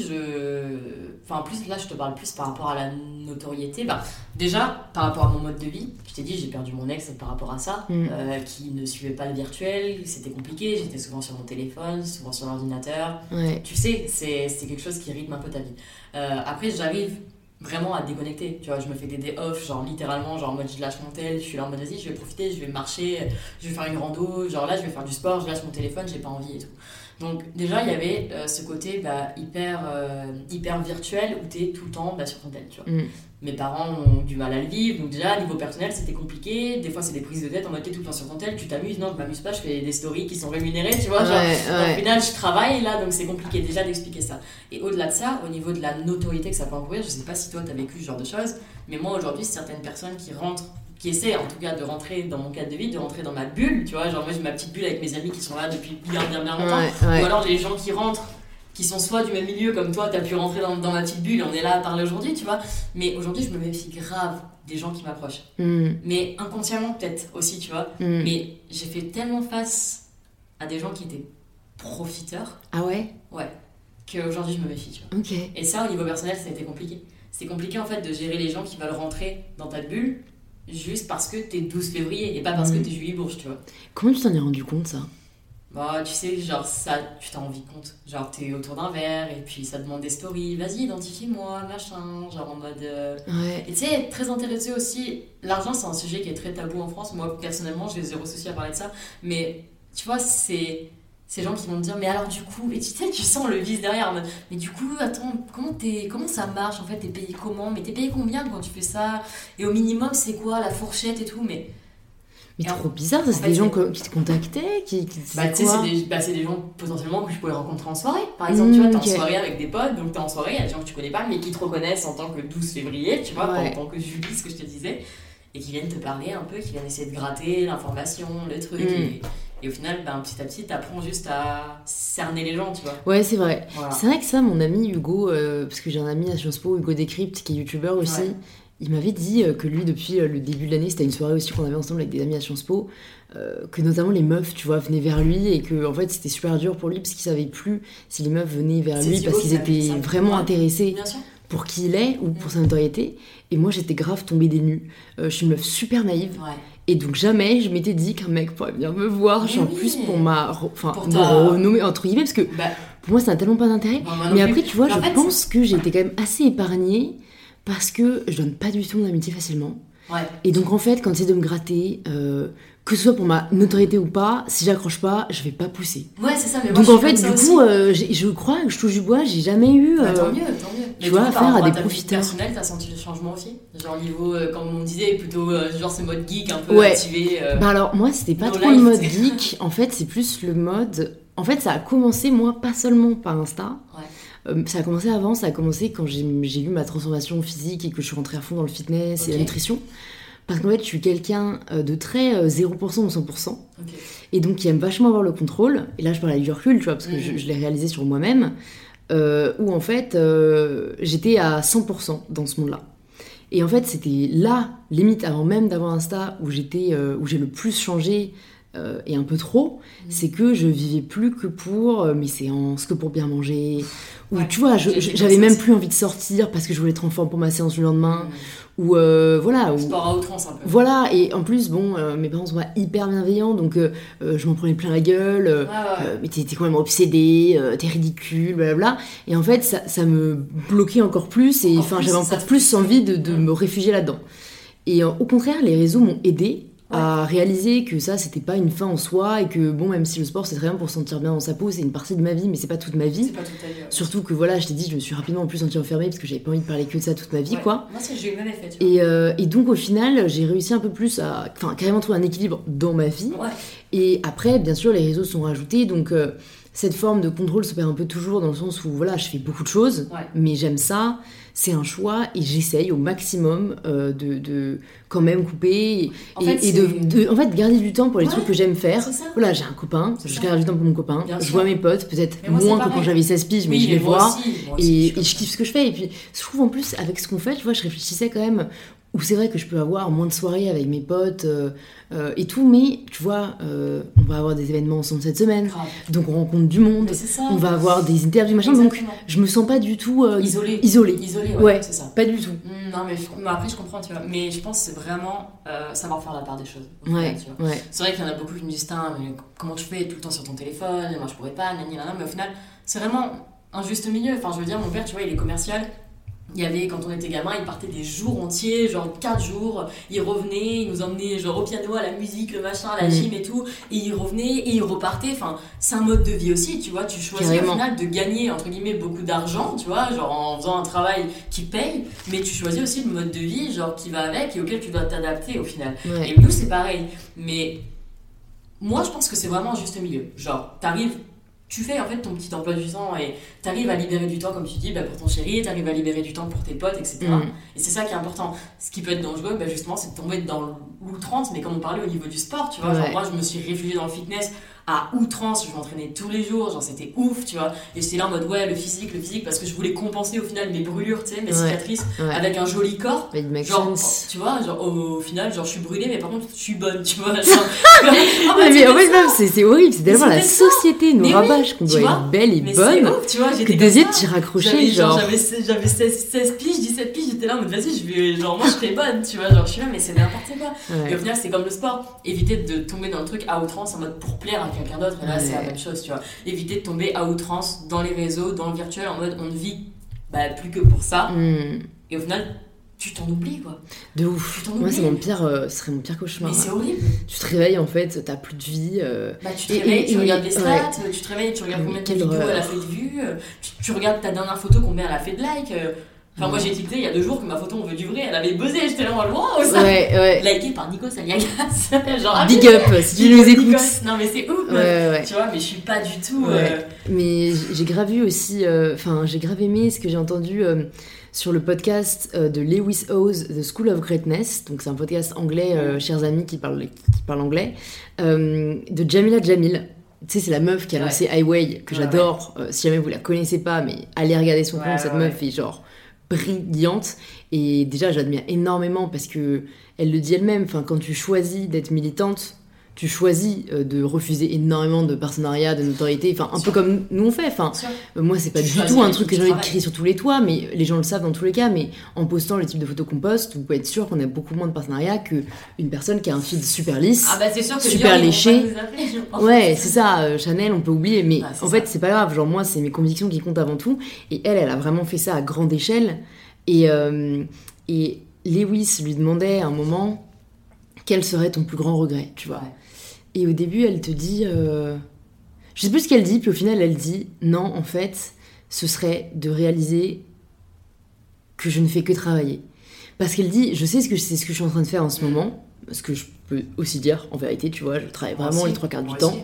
S2: en plus, là, je te parle plus par rapport à la notoriété. Déjà, par rapport à mon mode de vie, je t'ai dit, j'ai perdu mon ex par rapport à ça, qui ne suivait pas le virtuel, c'était compliqué, j'étais souvent sur mon téléphone, souvent sur l'ordinateur. Tu sais, c'est quelque chose qui rythme un peu ta vie. Après, j'arrive vraiment à déconnecter, tu vois, je me fais des day off, genre littéralement, genre en mode je lâche mon tel, je suis là en mode vas-y, je vais profiter, je vais marcher, je vais faire une rando, genre là je vais faire du sport, je lâche mon téléphone, j'ai pas envie et tout. Donc déjà il y avait ce côté hyper virtuel où t'es tout le temps sur ton tel, tu vois. Mes parents ont du mal à le vivre, donc déjà niveau personnel c'était compliqué, des fois c'est des prises de tête en mode t'es tout le temps sur ton tel, tu t'amuses, non je m'amuse pas, je fais des stories qui sont rémunérées, tu vois, au final je travaille là, donc c'est compliqué déjà d'expliquer ça. Et au-delà de ça, au niveau de la notoriété que ça peut encourir, je sais pas si toi t'as vécu ce genre de choses, mais moi aujourd'hui certaines personnes qui essaient en tout cas de rentrer dans mon cadre de vie, de rentrer dans ma bulle, tu vois, genre moi j'ai ma petite bulle avec mes amis qui sont là depuis bien longtemps, ou alors j'ai les gens qui rentrent qui sont soit du même milieu comme toi, t'as pu rentrer dans ma petite bulle, on est là à parler aujourd'hui, tu vois, mais aujourd'hui je me méfie grave des gens qui m'approchent, mais inconsciemment peut-être aussi, tu vois, mais j'ai fait tellement face à des gens qui étaient profiteurs, qu'aujourd'hui je me méfie, tu vois. Et ça au niveau personnel ça a été compliqué. C'est compliqué en fait de gérer les gens qui veulent rentrer dans ta bulle juste parce que t'es 12 février et pas parce que t'es Julie Bourges, tu vois.
S3: Comment tu t'en es rendu compte, ça?
S2: Tu sais, genre ça, tu t'en rends compte. Genre t'es autour d'un verre et puis ça demande des stories, vas-y identifie-moi, machin, genre en mode... Et tu sais, très intéressé aussi, l'argent c'est un sujet qui est très tabou en France, moi personnellement j'ai zéro souci à parler de ça, mais tu vois, c'est ces gens qui vont te dire mais alors du coup, et tu sais, tu sens le vice derrière, mais du coup, attends, comment ça marche en fait, t'es payé comment, mais t'es payé combien quand tu fais ça, et au minimum c'est quoi la fourchette et tout, mais
S3: trop bizarre, ça, c'est des gens qui te contactaient, qui
S2: tu sais, c'est des gens potentiellement que je pourrais rencontrer en soirée. Par exemple, tu vois, t'es en soirée avec des potes, donc t'es en soirée, il y a des gens que tu connais pas, mais qui te reconnaissent en tant que 12 février, tu vois, en tant que Julie, ce que je te disais, et qui viennent te parler un peu, qui viennent essayer de gratter l'information, le truc, et au final, petit à petit, t'apprends juste à cerner les gens, tu vois.
S3: Ouais, c'est vrai. Voilà. C'est vrai que ça, mon ami Hugo, parce que j'ai un ami à Sciences Po, Hugo Décrypte, qui est youtubeur aussi, il m'avait dit que lui, depuis le début de l'année, c'était une soirée aussi qu'on avait ensemble avec des amis à Sciences Po, que notamment les meufs, tu vois, venaient vers lui et que en fait c'était super dur pour lui parce qu'il savait plus si les meufs venaient vers lui parce qu'ils étaient vraiment intéressés pour qui il est ou pour sa notoriété. Et moi, j'étais grave tombée des nues. Je suis une meuf super naïve. Et donc jamais je m'étais dit qu'un mec pourrait venir me voir, en plus pour me renommer entre guillemets, parce que pour moi ça n'a tellement pas d'intérêt. Mais après tu vois, je pense que j'ai été quand même assez épargnée parce que je donne pas du tout mon amitié facilement. Et donc en fait quand c'est de me gratter, que ce soit pour ma notoriété ou pas, si j'accroche pas, je vais pas pousser.
S2: C'est ça, mais
S3: donc en fait du coup je crois que je touche du bois, j'ai jamais eu
S2: tant mieux.
S3: Tu vois, affaire à des profiteurs.
S2: Personnel, t'as senti le changement aussi? Genre niveau, comme on disait, plutôt genre ce mode geek un peu activé.
S3: Alors moi c'était pas trop le mode geek, en fait c'est plus le mode... En fait ça a commencé moi pas seulement par Insta, ça a commencé avant, ça a commencé quand j'ai eu ma transformation physique et que je suis rentrée à fond dans le fitness et la nutrition. Parce qu'en fait je suis quelqu'un de très 0% ou 100%. Et donc qui aime vachement avoir le contrôle. Et là je parle avec du recul, tu vois, parce que je l'ai réalisé sur moi-même. Où en fait j'étais à 100% dans ce monde-là. Et en fait c'était là, limite avant même d'avoir Insta, où j'ai le plus changé et un peu trop, c'est que je vivais plus que pour mes séances, que pour bien manger, ou tu vois, j'avais même plus envie de sortir parce que je voulais être en forme pour ma séance du lendemain, ou voilà.
S2: Sport à outrance un peu.
S3: Voilà, et en plus, bon, mes parents sont pas hyper bienveillants, donc je m'en prenais plein la gueule, mais t'es quand même obsédée, t'es ridicule, blablabla. Et en fait, ça me bloquait encore plus, et j'avais encore plus envie de me réfugier là-dedans. Et au contraire, les réseaux m'ont aidée à réaliser que ça c'était pas une fin en soi et que bon, même si le sport c'est très bien pour se sentir bien dans sa peau, c'est une partie de ma vie mais c'est pas toute ma vie, surtout que voilà, je t'ai dit, je me suis rapidement en plus sentie enfermée parce que j'avais pas envie de parler que de ça toute ma vie quoi.
S2: Moi j'ai eu le même effet, tu vois.
S3: Et donc au final j'ai réussi un peu plus à carrément trouver un équilibre dans ma vie et après bien sûr les réseaux sont rajoutés, donc cette forme de contrôle se perd un peu toujours dans le sens où voilà, je fais beaucoup de choses mais j'aime ça, c'est un choix et j'essaye au maximum de quand même couper et de garder du temps pour les trucs que j'aime faire. Voilà, j'ai un copain, je garde du temps pour mon copain, je vois mes potes, peut-être moins que quand j'avais 16 piges, mais je les vois et je kiffe ce que je fais. Et puis je trouve en plus avec ce qu'on fait, tu vois, je réfléchissais quand même où c'est vrai que je peux avoir moins de soirées avec mes potes et tout, mais tu vois, on va avoir des événements ensemble cette semaine, donc on rencontre du monde, on va avoir des interviews, machin, donc je me sens pas du tout isolée,
S2: c'est ça.
S3: Pas du tout.
S2: Non mais après je comprends, tu vois, mais je pense que c'est vraiment savoir faire la part des choses. C'est vrai qu'il y en a beaucoup qui me disent mais comment tu fais tout le temps sur ton téléphone, moi je pourrais pas, mais au final c'est vraiment un juste milieu. Enfin je veux dire, mon père, tu vois, il est commercial. Il y avait, quand on était gamin, il partait des jours entiers, genre 4 jours, il revenait, il nous emmenait genre au piano, à la musique, le machin, à la gym et tout, et il revenait et il repartait. Enfin, c'est un mode de vie aussi, tu vois, tu choisis au final de gagner entre guillemets beaucoup d'argent, tu vois, genre en faisant un travail qui paye, mais tu choisis aussi le mode de vie genre qui va avec et auquel tu dois t'adapter au final. Et nous c'est pareil, mais moi je pense que c'est vraiment un juste milieu. Genre tu fais en fait ton petit emploi du temps et t'arrives à libérer du temps, comme tu dis, pour ton chéri, t'arrives à libérer du temps pour tes potes, etc. Et c'est ça qui est important. Ce qui peut être dangereux, justement, c'est de tomber dans l'outrance, mais comme on parlait au niveau du sport, tu vois, genre moi je me suis réfugiée dans le fitness à outrance, je m'entraînais tous les jours, genre c'était ouf, tu vois, et j'étais là en mode le physique, parce que je voulais compenser au final mes brûlures, tu sais, mes cicatrices, avec un joli corps, genre, tu vois, genre au final, genre je suis brûlée, mais par contre je suis bonne, tu vois, genre,
S3: mais en fait c'est horrible, c'est tellement la société nous rabâche qu'on doit être belle et bonne,
S2: ouf, tu vois,
S3: que des yeux t'y raccrocher, genre
S2: j'avais 16 piges, 17 piges, j'étais là en mode vas-y, je vais, genre moi je serais bonne, tu vois, genre je suis là, mais c'est n'importe quoi. Et au final c'est comme le sport, éviter de tomber dans le truc à outrance en mode pour plaire à quelqu'un d'autre, et là c'est la même chose, tu vois, éviter de tomber à outrance dans les réseaux, dans le virtuel, en mode on ne vit plus que pour ça, et au final tu t'en oublies, quoi.
S3: De ouf. Moi, c'est ce serait mon pire cauchemar.
S2: Mais c'est horrible.
S3: Tu te réveilles, en fait, t'as plus de vie.
S2: Tu te réveilles, tu regardes les stats, tu te réveilles, tu regardes combien de vidéos elle a fait de vues, tu regardes ta dernière photo, combien elle a fait de likes. Enfin, moi, j'ai tilté il y a 2 jours que ma photo on veut du vrai, elle avait buzzé, j'étais là en loin, ça.
S3: Ouais.
S2: Likée par Nico Saliagas. Genre,
S3: big up, si tu nous écoutes.
S2: Non, mais c'est ouf.
S3: Ouais.
S2: Tu vois, mais je suis pas du tout.
S3: Mais j'ai grave vu aussi, j'ai grave aimé ce que j'ai entendu sur le podcast de Lewis Howes, The School of Greatness. Donc, c'est un podcast anglais, chers amis qui parlent anglais, de Jamila Jamil. Tu sais, c'est la meuf qui a lancé Highway, que j'adore. Si jamais vous la connaissez pas, mais allez regarder son compte, cette meuf est genre brillante. Et déjà, j'admire énormément parce que elle le dit elle-même. Enfin, quand tu choisis d'être militante, tu choisis de refuser énormément de partenariats, de notoriété, enfin un peu comme nous on fait. Enfin, moi c'est pas du tout un truc que j'ai envie de crier sur tous les toits, mais les gens le savent dans tous les cas. Mais en postant le type de photos qu'on poste, vous pouvez être sûr qu'on a beaucoup moins de partenariats qu'une personne qui a un feed super lisse,
S2: c'est sûr que
S3: super léché.
S2: Ouais,
S3: c'est ça. Chanel, on peut oublier, mais en fait c'est pas grave. Genre moi c'est mes convictions qui comptent avant tout. Et elle a vraiment fait ça à grande échelle. Et Lewis lui demandait à un moment quel serait ton plus grand regret, tu vois. Et au début, elle te dit... Je sais plus ce qu'elle dit, puis au final, elle dit... Non, en fait, ce serait de réaliser que je ne fais que travailler. Parce qu'elle dit... Je sais c'est ce que je suis en train de faire en ce moment. Ce que je peux aussi dire, en vérité, tu vois. Je travaille vraiment les 3/4 du temps.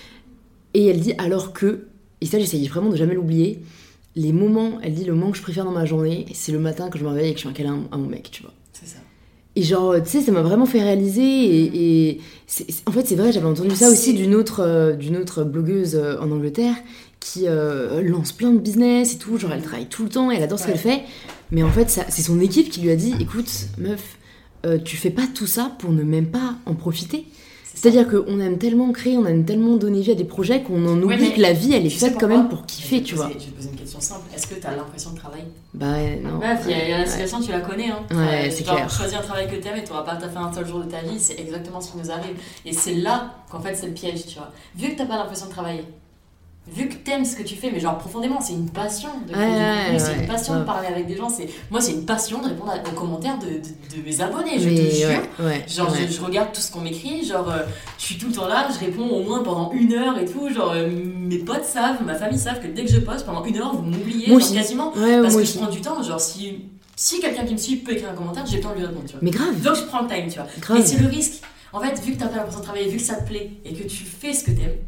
S3: Et elle dit alors que... Et ça, j'essaye vraiment de jamais l'oublier. Les moments... Elle dit le moment que je préfère dans ma journée, c'est le matin que je me réveille et que je fais un câlin à mon mec, tu vois.
S2: C'est ça.
S3: Et genre, tu sais, ça m'a vraiment fait réaliser. Et en fait, c'est vrai, j'avais entendu ça aussi d'une autre blogueuse en Angleterre qui lance plein de business et tout. Genre, elle travaille tout le temps, elle adore ce qu'elle fait. Mais en fait, c'est son équipe qui lui a dit écoute, meuf, tu fais pas tout ça pour ne même pas en profiter. C'est-à-dire qu'on aime tellement créer, on aime tellement donner vie à des projets qu'on en oublie que la vie, elle est faite quand même pour kiffer, tu vois.
S2: Je vais te poser une question simple. Est-ce que tu as l'impression de travailler ?
S3: Non.
S2: Il y a la situation, tu la connais. Hein.
S3: Ouais, c'est clair.
S2: Choisir un travail que t'aimes et tu n'auras pas fait un seul jour de ta vie, c'est exactement ce qui nous arrive. Et c'est là qu'en fait, c'est le piège, tu vois. Vu que tu n'as pas l'impression de travailler, vu que t'aimes ce que tu fais, mais genre profondément, c'est une passion de créer du contenu, c'est une passion de parler avec des gens, moi c'est une passion de répondre aux commentaires de mes abonnés, je te jure. Je regarde tout ce qu'on m'écrit, genre je suis tout le temps là, je réponds au moins pendant 1 heure et tout, genre mes potes savent, ma famille savent que dès que je poste pendant 1 heure, vous m'oubliez, genre quasiment, parce que je prends du temps, genre si quelqu'un qui me suit peut écrire un commentaire, j'ai le temps de lui répondre, tu vois.
S3: Mais grave.
S2: Donc je prends le time, tu vois. Grave. Mais c'est le risque. En fait, vu que t'as pas l'impression de travailler, vu que ça te plaît et que tu fais ce que t'aimes,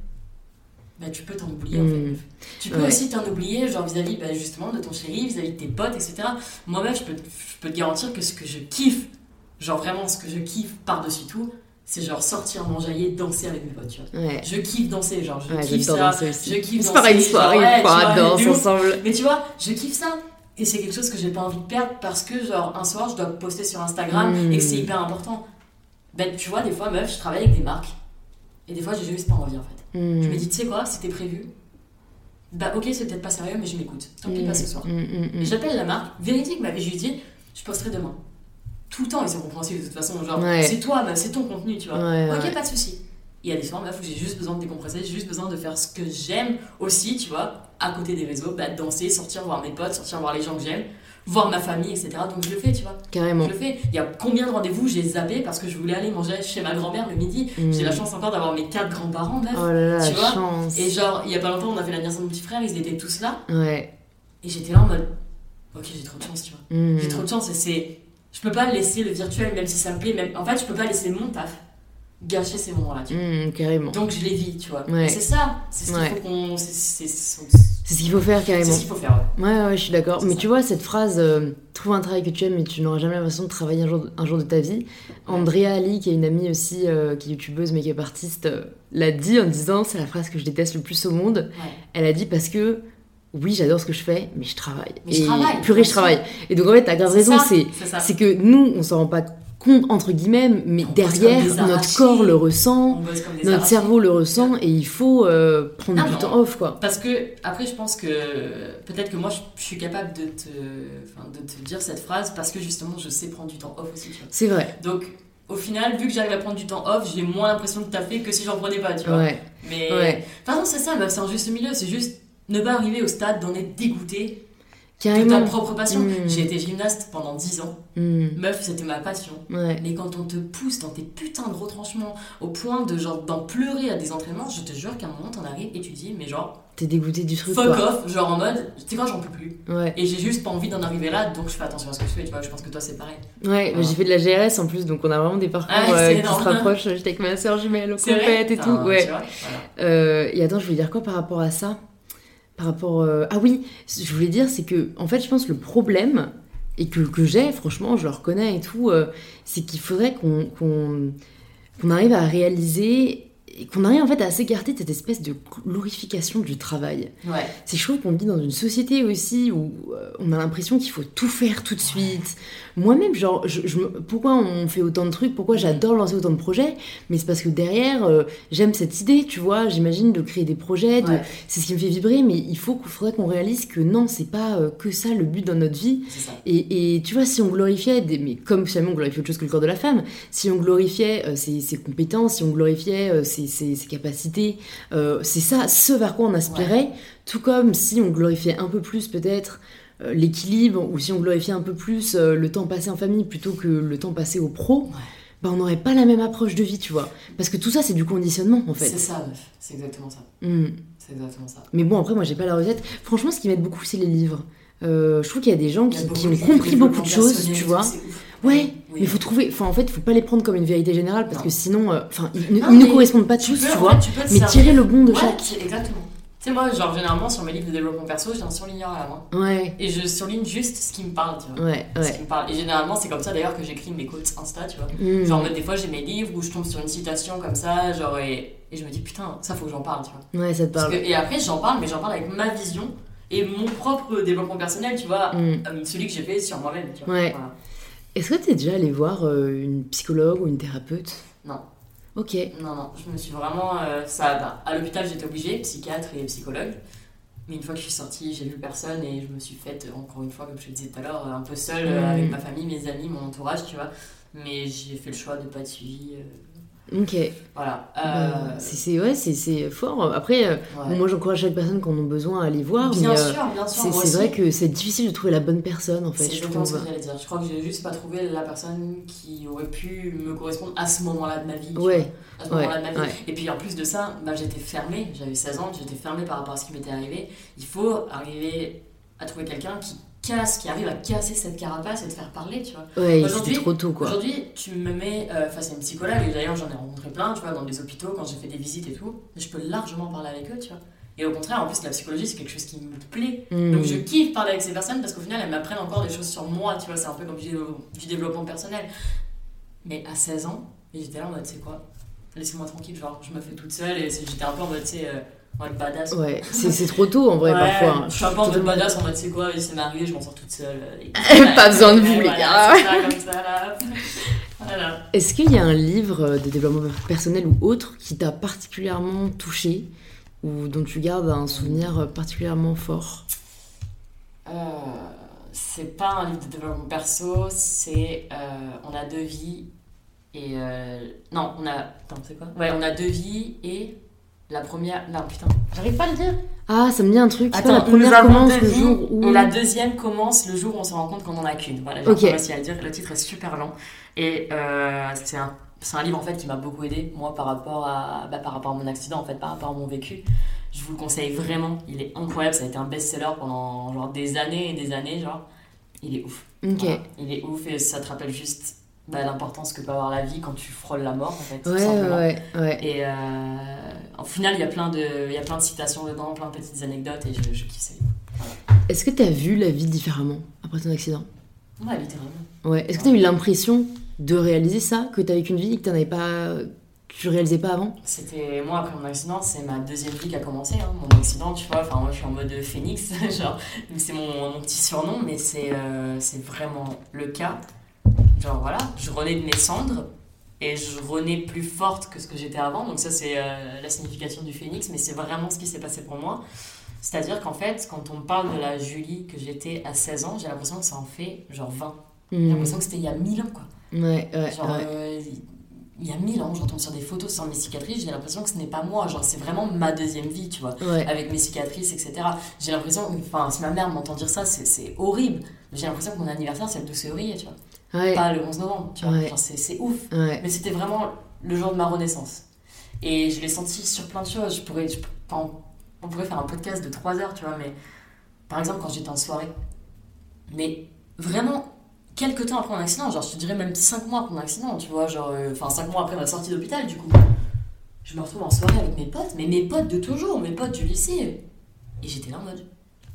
S2: tu peux t'en oublier en fait. Tu peux aussi t'en oublier genre vis-à-vis justement de ton chéri, vis-à-vis de tes potes, etc. Moi-même je peux te garantir que ce que je kiffe, genre vraiment ce que je kiffe par-dessus tout, c'est genre sortir, m'enjailler, danser avec mes potes, tu vois. Je kiffe danser, genre je kiffe ça, je kiffe danser.
S3: C'est pareil, soirée, danse ensemble.
S2: Mais tu vois, je kiffe ça. Et c'est quelque chose que j'ai pas envie de perdre parce que genre un soir je dois poster sur Instagram et que c'est hyper important. Tu vois, des fois meuf, je travaille avec des marques et des fois j'ai juste pas envie en fait. Je me dis, tu sais quoi, c'était prévu. Ok, c'est peut-être pas sérieux, mais je m'écoute. Tant pis, pas ce soir. Et j'appelle la marque. Véridique m'avait juste dit, je posterai demain. Tout le temps, ils sont compréhensifs de toute façon. Genre, c'est toi, c'est ton contenu, tu vois. Ok, pas de souci. Il y a des soirs, où j'ai juste besoin de décompresser, j'ai juste besoin de faire ce que j'aime aussi, tu vois, à côté des réseaux, danser, sortir voir mes potes, sortir voir les gens que j'aime, voir ma famille, etc. Donc je le fais, tu vois.
S3: Carrément.
S2: Je le fais. Il y a combien de rendez-vous j'ai zappé parce que je voulais aller manger chez ma grand-mère le midi. J'ai la chance encore d'avoir mes 4 grands-parents, meuf.
S3: Oh là là,
S2: tu vois.
S3: chance.
S2: Et genre, il y a pas longtemps, on a fait l'anniversaire de mon petit frère, ils étaient tous là.
S3: Ouais.
S2: Et j'étais là en mode, ok, j'ai trop de chance, tu vois. J'ai trop de chance et je peux pas laisser le virtuel, même si ça me plaît. En fait, je peux pas laisser mon taf gâcher ces moments-là, tu vois.
S3: Carrément.
S2: Donc je les vis, tu vois. Et c'est ça, c'est ce qu'il faut qu'on...
S3: C'est ce qu'il faut faire, carrément.
S2: C'est ce qu'il faut faire,
S3: ouais, je suis d'accord. Mais ça. Tu vois, cette phrase, trouve un travail que tu aimes mais tu n'auras jamais l'impression de travailler un jour de ta vie. Andrea Ali, qui est une amie aussi, qui est youtubeuse, make-up artiste, l'a dit en disant, c'est la phrase que je déteste le plus au monde. Elle a dit parce que, oui, j'adore ce que je fais, mais je travaille. Je travaille. Et donc en fait, t'as grave raison, c'est que nous, on s'en rend pas compte entre guillemets, mais derrière notre corps le ressent, notre cerveau le ressent et il faut prendre du temps off, quoi.
S2: Parce que après je pense que peut-être que moi je suis capable de te dire cette phrase parce que justement je sais prendre du temps off aussi, tu vois.
S3: C'est vrai.
S2: Donc au final, vu que j'arrive à prendre du temps off, j'ai moins l'impression de taffer que si j'en prenais pas, tu vois. Mais de toute façon c'est ça, c'est un juste milieu, c'est juste ne pas arriver au stade d'en être dégoûté
S3: Carrément.
S2: De ta propre passion. J'ai été gymnaste pendant 10 ans. Meuf, c'était ma passion.
S3: Ouais.
S2: Mais quand on te pousse dans tes putains de retranchements au point de genre d'en pleurer à des entraînements, je te jure qu'à un moment t'en arrives et tu dis mais genre
S3: T'es dégoûté du truc.
S2: fuck
S3: quoi.
S2: off, genre en mode tu sais quoi, j'en peux plus.
S3: Ouais.
S2: Et j'ai juste pas envie d'en arriver là, donc je fais attention à ce que je fais, tu vois. Je pense que toi c'est pareil.
S3: Ouais, j'ai fait de la GRS en plus, donc on a vraiment des parcours qui se rapprochent. J'étais avec ma soeur jumelle au compète et tout. Ouais.
S2: Tu vois, voilà.
S3: Et attends, je voulais dire quoi par rapport à ça? Par rapport. Ah oui, je voulais dire, c'est que, en fait, je pense que le problème, et que j'ai, franchement, je le reconnais et tout, c'est qu'il faudrait qu'on arrive à réaliser. Et qu'on arrive en fait à s'écarter de cette espèce de glorification du travail.
S2: Ouais.
S3: C'est chaud qu'on vit dans une société aussi où on a l'impression qu'il faut tout faire tout de suite. Moi-même, genre, pourquoi on fait autant de trucs, pourquoi j'adore lancer autant de projets, mais c'est parce que derrière, j'aime cette idée, tu vois, j'imagine de créer des projets, c'est ce qui me fait vibrer, mais faudrait qu'on réalise que non, c'est pas que ça le but dans notre vie.
S2: C'est ça.
S3: Et tu vois, si on glorifiait, mais comme finalement on glorifie autre chose que le corps de la femme, si on glorifiait ses compétences, si on glorifiait ses capacités, c'est ça, ce vers quoi on aspirait, tout comme si on glorifiait un peu plus peut-être l'équilibre, ou si on glorifiait un peu plus le temps passé en famille plutôt que le temps passé au pro, bah on n'aurait pas la même approche de vie, tu vois. Parce que tout ça, c'est du conditionnement, en fait.
S2: C'est ça, meuf. C'est exactement ça. C'est exactement ça.
S3: Mais bon, après, moi, j'ai pas la recette. Franchement, ce qui m'aide beaucoup, c'est les livres. Je trouve qu'il y a des gens qui ont compris beaucoup de choses, tu vois. Ouais, mais faut trouver... Enfin, en fait, faut pas les prendre comme une vérité générale, parce que sinon... ils ne correspondent pas tous, tu vois. Mais tirer le bon de chaque.
S2: Exactement. Tu sais, moi, genre, généralement, sur mes livres de développement perso, j'ai un surligneur à la main.
S3: Ouais.
S2: Et je surligne juste ce qui me parle, tu vois. Ce qui me parle. Et généralement, c'est comme ça, d'ailleurs, que j'écris mes quotes Insta, tu vois. Genre, des fois, j'ai mes livres où je tombe sur une citation comme ça, genre, et je me dis, putain, ça, faut que j'en parle, tu vois.
S3: Ouais, ça te parle.
S2: Et après, j'en parle, mais j'en parle avec ma vision et mon propre développement personnel, tu vois. Celui que j'ai fait sur moi-même, tu vois.
S3: Ouais.
S2: Voilà.
S3: Est-ce que t'es déjà allé voir une psychologue ou une thérapeute?
S2: Non.
S3: Ok.
S2: Non, je me suis vraiment... à l'hôpital, j'étais obligée, psychiatre et psychologue. Mais une fois que je suis sortie, j'ai vu personne et je me suis faite, encore une fois, comme je te disais tout à l'heure, un peu seule avec ma famille, mes amis, mon entourage, tu vois. Mais j'ai fait le choix de ne pas être suivie.
S3: Ok.
S2: Voilà.
S3: C'est fort. Après, moi j'encourage chaque personne qui en a besoin à aller voir.
S2: Bien sûr.
S3: C'est vrai que c'est difficile de trouver la bonne personne, en fait.
S2: C'est exactement ce que j'allais dire. Je crois que j'ai juste pas trouvé la personne qui aurait pu me correspondre à ce moment-là de ma vie. À ce moment-là de ma vie. Et puis en plus de ça, j'étais fermée. J'avais 16 ans, j'étais fermée par rapport à ce qui m'était arrivé. Il faut arriver à trouver quelqu'un qui arrive à casser cette carapace et te faire parler, tu vois.
S3: Ouais, c'était trop tôt, quoi.
S2: Aujourd'hui, tu me mets face à une psychologue, et d'ailleurs j'en ai rencontré plein, tu vois, dans des hôpitaux, quand j'ai fait des visites et tout, je peux largement parler avec eux, tu vois. Et au contraire, en plus, la psychologie, c'est quelque chose qui me plaît. Donc je kiffe parler avec ces personnes, parce qu'au final, elles m'apprennent encore des choses sur moi, tu vois, c'est un peu comme du développement personnel. Mais à 16 ans, et j'étais là en mode, c'est quoi, laissez-moi tranquille, genre, je me fais toute seule, et j'étais un peu en mode, tu sais... en mode badass.
S3: Ouais, c'est trop tôt en vrai parfois.
S2: Je suis un peu en mode badass en mode c'est quoi, c'est m'arrivé, je m'en sors toute seule.
S3: Pas besoin de vous les gars.
S2: Comme ça là. Voilà.
S3: Est-ce qu'il y a un livre de développement personnel ou autre qui t'a particulièrement touché ou dont tu gardes un souvenir particulièrement fort?
S2: C'est pas un livre de développement perso, c'est On a deux vies et non, on a... Attends, c'est quoi? Ouais, on a deux vies et... La première... Non, putain, j'arrive pas à le dire.
S3: Ah, ça me dit un truc.
S2: Attends,
S3: la première commence le jour où...
S2: Et la deuxième commence le jour où on se rend compte qu'on en a qu'une. Voilà, j'ai réussi à le dire. Le titre est super long. Et c'est un livre, en fait, qui m'a beaucoup aidé, moi, par rapport à mon accident, en fait, par rapport à mon vécu. Je vous le conseille vraiment. Il est incroyable. Ça a été un best-seller pendant, genre, des années et des années, genre. Il est ouf.
S3: Ok. Voilà.
S2: Il est ouf et ça te rappelle juste... l'importance que peut avoir la vie quand tu frôles la mort, en fait, tout
S3: Ouais.
S2: Et au final, il y a plein de citations dedans, plein de petites anecdotes, et je kiffe ça. Voilà.
S3: Est-ce que t'as vu la vie différemment après ton accident?
S2: Ouais, littéralement.
S3: Ouais. Est-ce que t'as eu l'impression de réaliser ça, que t'as vécu une vie et que tu réalisais pas avant?
S2: C'était moi, après mon accident, c'est ma deuxième vie qui a commencé, hein. Mon accident, tu vois, enfin moi je suis en mode phénix, genre, c'est mon petit surnom, mais c'est vraiment le cas. Genre voilà, je renais de mes cendres et je renais plus forte que ce que j'étais avant. Donc ça, c'est la signification du phénix, mais c'est vraiment ce qui s'est passé pour moi. C'est-à-dire qu'en fait, quand on parle de la Julie que j'étais à 16 ans, j'ai l'impression que ça en fait genre 20. J'ai l'impression que c'était il y a 1000 ans, quoi.
S3: Ouais.
S2: il y a 1000 ans, je retombe sur des photos sans mes cicatrices, j'ai l'impression que ce n'est pas moi, genre c'est vraiment ma deuxième vie, tu vois, avec mes cicatrices, etc. J'ai l'impression, enfin, si ma mère m'entend dire ça, c'est horrible. J'ai l'impression que mon anniversaire, c'est le 12 février, tu vois, pas le 11 novembre, tu vois, genre c'est ouf. Mais c'était vraiment le jour de ma renaissance. Et je l'ai senti sur plein de choses. On pourrait faire un podcast de 3 heures, tu vois, mais par exemple, quand j'étais en soirée, mais vraiment, quelques temps après mon accident, genre je te dirais même 5 mois après mon accident, tu vois, genre, 5 mois après ma sortie d'hôpital, du coup, je me retrouve en soirée avec mes potes, mais mes potes de toujours, mes potes du lycée, et j'étais là en mode,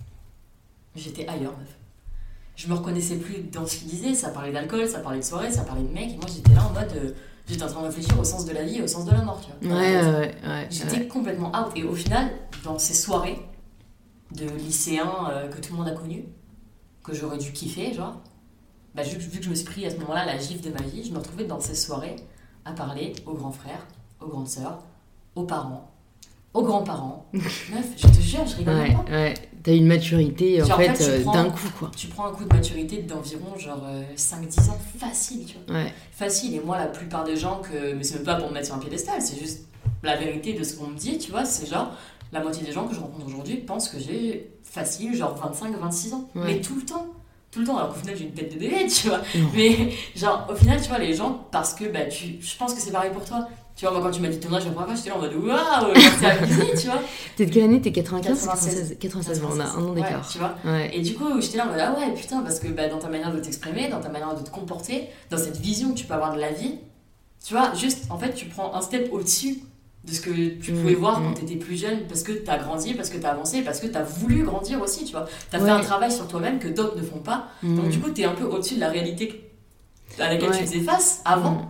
S2: j'étais ailleurs, meuf. Je me reconnaissais plus dans ce qu'ils disaient, ça parlait d'alcool, ça parlait de soirée, ça parlait de mecs, et moi j'étais là en mode, j'étais en train de réfléchir au sens de la vie et au sens de la mort, tu vois. J'étais complètement out, et au final, dans ces soirées de lycéens que tout le monde a connus, que j'aurais dû kiffer, genre, bah, vu que je me suis pris à ce moment-là la gifle de ma vie, je me retrouvais dans ces soirées à parler aux grands frères, aux grandes sœurs, aux parents, aux grands-parents. Meuf, je te jure, je rigole même pas.
S3: T'as une maturité en fait d'un coup, quoi.
S2: Tu prends un coup de maturité d'environ genre 5-10 ans, facile, tu vois. Facile, et moi la plupart des gens mais c'est même pas pour me mettre sur un piédestal, c'est juste la vérité de ce qu'on me dit, tu vois, c'est genre la moitié des gens que je rencontre aujourd'hui pensent que j'ai facile genre 25-26 ans, mais tout le temps, alors qu'au final j'ai une tête de bébé, tu vois. Mais genre au final, tu vois, les gens, parce que bah je pense que c'est pareil pour toi. Tu vois, moi quand tu m'as dit ton âge la première fois, j'étais là en mode waouh, c'est abusé, tu vois.
S3: T'es de quelle année? T'es 95 96, on a un an d'écart.
S2: Tu vois. Et du coup, j'étais là en mode ah ouais, putain, parce que bah, dans ta manière de t'exprimer, dans ta manière de te comporter, dans cette vision que tu peux avoir de la vie, tu vois, juste en fait, tu prends un step au-dessus de ce que tu pouvais voir quand t'étais plus jeune, parce que t'as grandi, parce que t'as avancé, parce que t'as voulu grandir aussi, tu vois. T'as fait un travail sur toi-même que d'autres ne font pas. Donc du coup, t'es un peu au-dessus de la réalité à laquelle tu faisais face avant.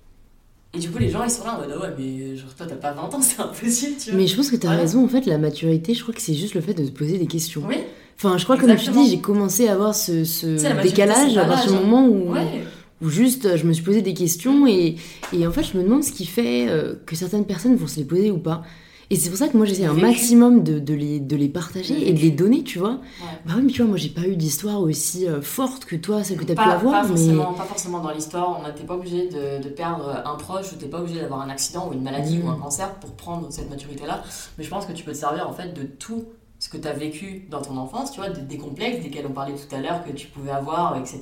S2: Et du coup, les gens, ils sont là en mode ouais, mais genre toi, t'as pas 20 ans, c'est impossible, tu vois.
S3: Mais je pense que t'as raison, en fait, la maturité, je crois que c'est juste le fait de se poser des questions. Enfin, je crois que comme tu dis, j'ai commencé à avoir ce décalage à partir du moment où juste je me suis posé des questions et en fait, je me demande ce qui fait que certaines personnes vont se les poser ou pas. Et c'est pour ça que moi j'essaie un maximum de les partager et de les donner, tu vois. Bah oui, mais tu vois, moi j'ai pas eu d'histoire aussi forte que toi, celle que t'as pu avoir.
S2: Pas forcément dans l'histoire, on n'était pas obligé de perdre un proche, ou t'es pas obligé d'avoir un accident ou une maladie ou un cancer pour prendre cette maturité-là. Mais je pense que tu peux te servir en fait de tout ce que t'as vécu dans ton enfance, tu vois, des complexes desquels on parlait tout à l'heure que tu pouvais avoir, etc.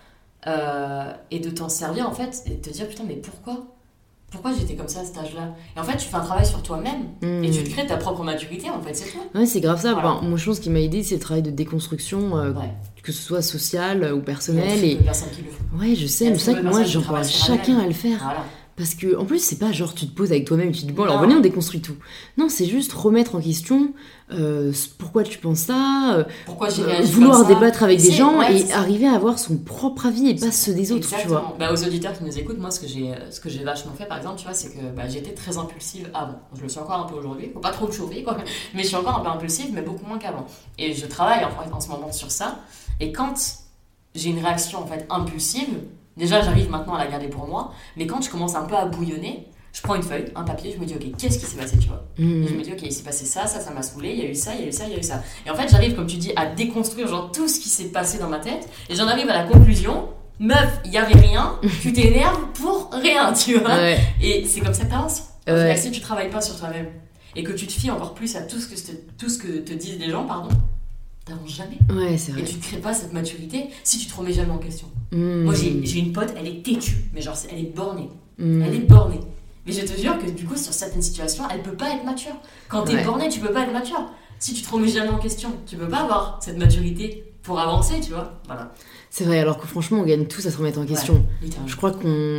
S2: Et de t'en servir en fait et de te dire putain, mais pourquoi j'étais comme ça à cet âge-là? Et en fait, tu fais un travail sur toi-même et tu te crées ta propre maturité, en fait, c'est tout.
S3: Ouais, c'est grave ça. Voilà. Moi, je pense qu'il m'a aidé, c'est le travail de déconstruction, que ce soit social ou personnel.
S2: Il y a personnes qui le font.
S3: Ouais, je sais, mais c'est vrai que moi, j'encourage chacun à le faire. Voilà. Parce que, en plus, c'est pas genre tu te poses avec toi-même et tu te dis bon, alors venez, on déconstruit tout. Non, c'est juste remettre en question pourquoi tu penses ça,
S2: pourquoi j'ai réagi
S3: vouloir
S2: comme ça.
S3: débattre avec des gens et arriver à avoir son propre avis et pas ceux des autres,
S2: exactement.
S3: Tu vois.
S2: Bah, aux auditeurs qui nous écoutent, moi, ce que j'ai vachement fait, par exemple, tu vois, c'est que j'étais très impulsive avant. Je le suis encore un peu aujourd'hui, faut pas trop me chauffer, quoi. Mais je suis encore un peu impulsive, mais beaucoup moins qu'avant. Et je travaille en ce moment sur ça. Et quand j'ai une réaction, en fait, impulsive, déjà, j'arrive maintenant à la garder pour moi, mais quand je commence un peu à bouillonner, je prends une feuille, un papier, je me dis ok, qu'est-ce qui s'est passé, tu vois. Et je me dis ok, il s'est passé ça m'a saoulé, il y a eu ça, il y a eu ça, il y a eu ça. Et en fait, j'arrive, comme tu dis, à déconstruire genre tout ce qui s'est passé dans ma tête, et j'en arrive à la conclusion, meuf, il y avait rien, tu t'énerves pour rien, tu vois. Et c'est comme ça que t'avances. Si tu travailles pas sur toi-même, et que tu te fies encore plus à tout ce que te disent les gens, t'avances jamais.
S3: Ouais, c'est vrai.
S2: Et tu ne crées pas cette maturité si tu te remets jamais en question. Moi, j'ai une pote, elle est têtue, mais genre, elle est bornée. Elle est bornée. Mais je te jure que du coup, sur certaines situations, elle peut pas être mature. Quand t'es bornée, tu peux pas être mature. Si tu te remets jamais en question, tu peux pas avoir cette maturité pour avancer, tu vois. Voilà.
S3: C'est vrai, alors que franchement, on gagne tous à se remettre en question. Je crois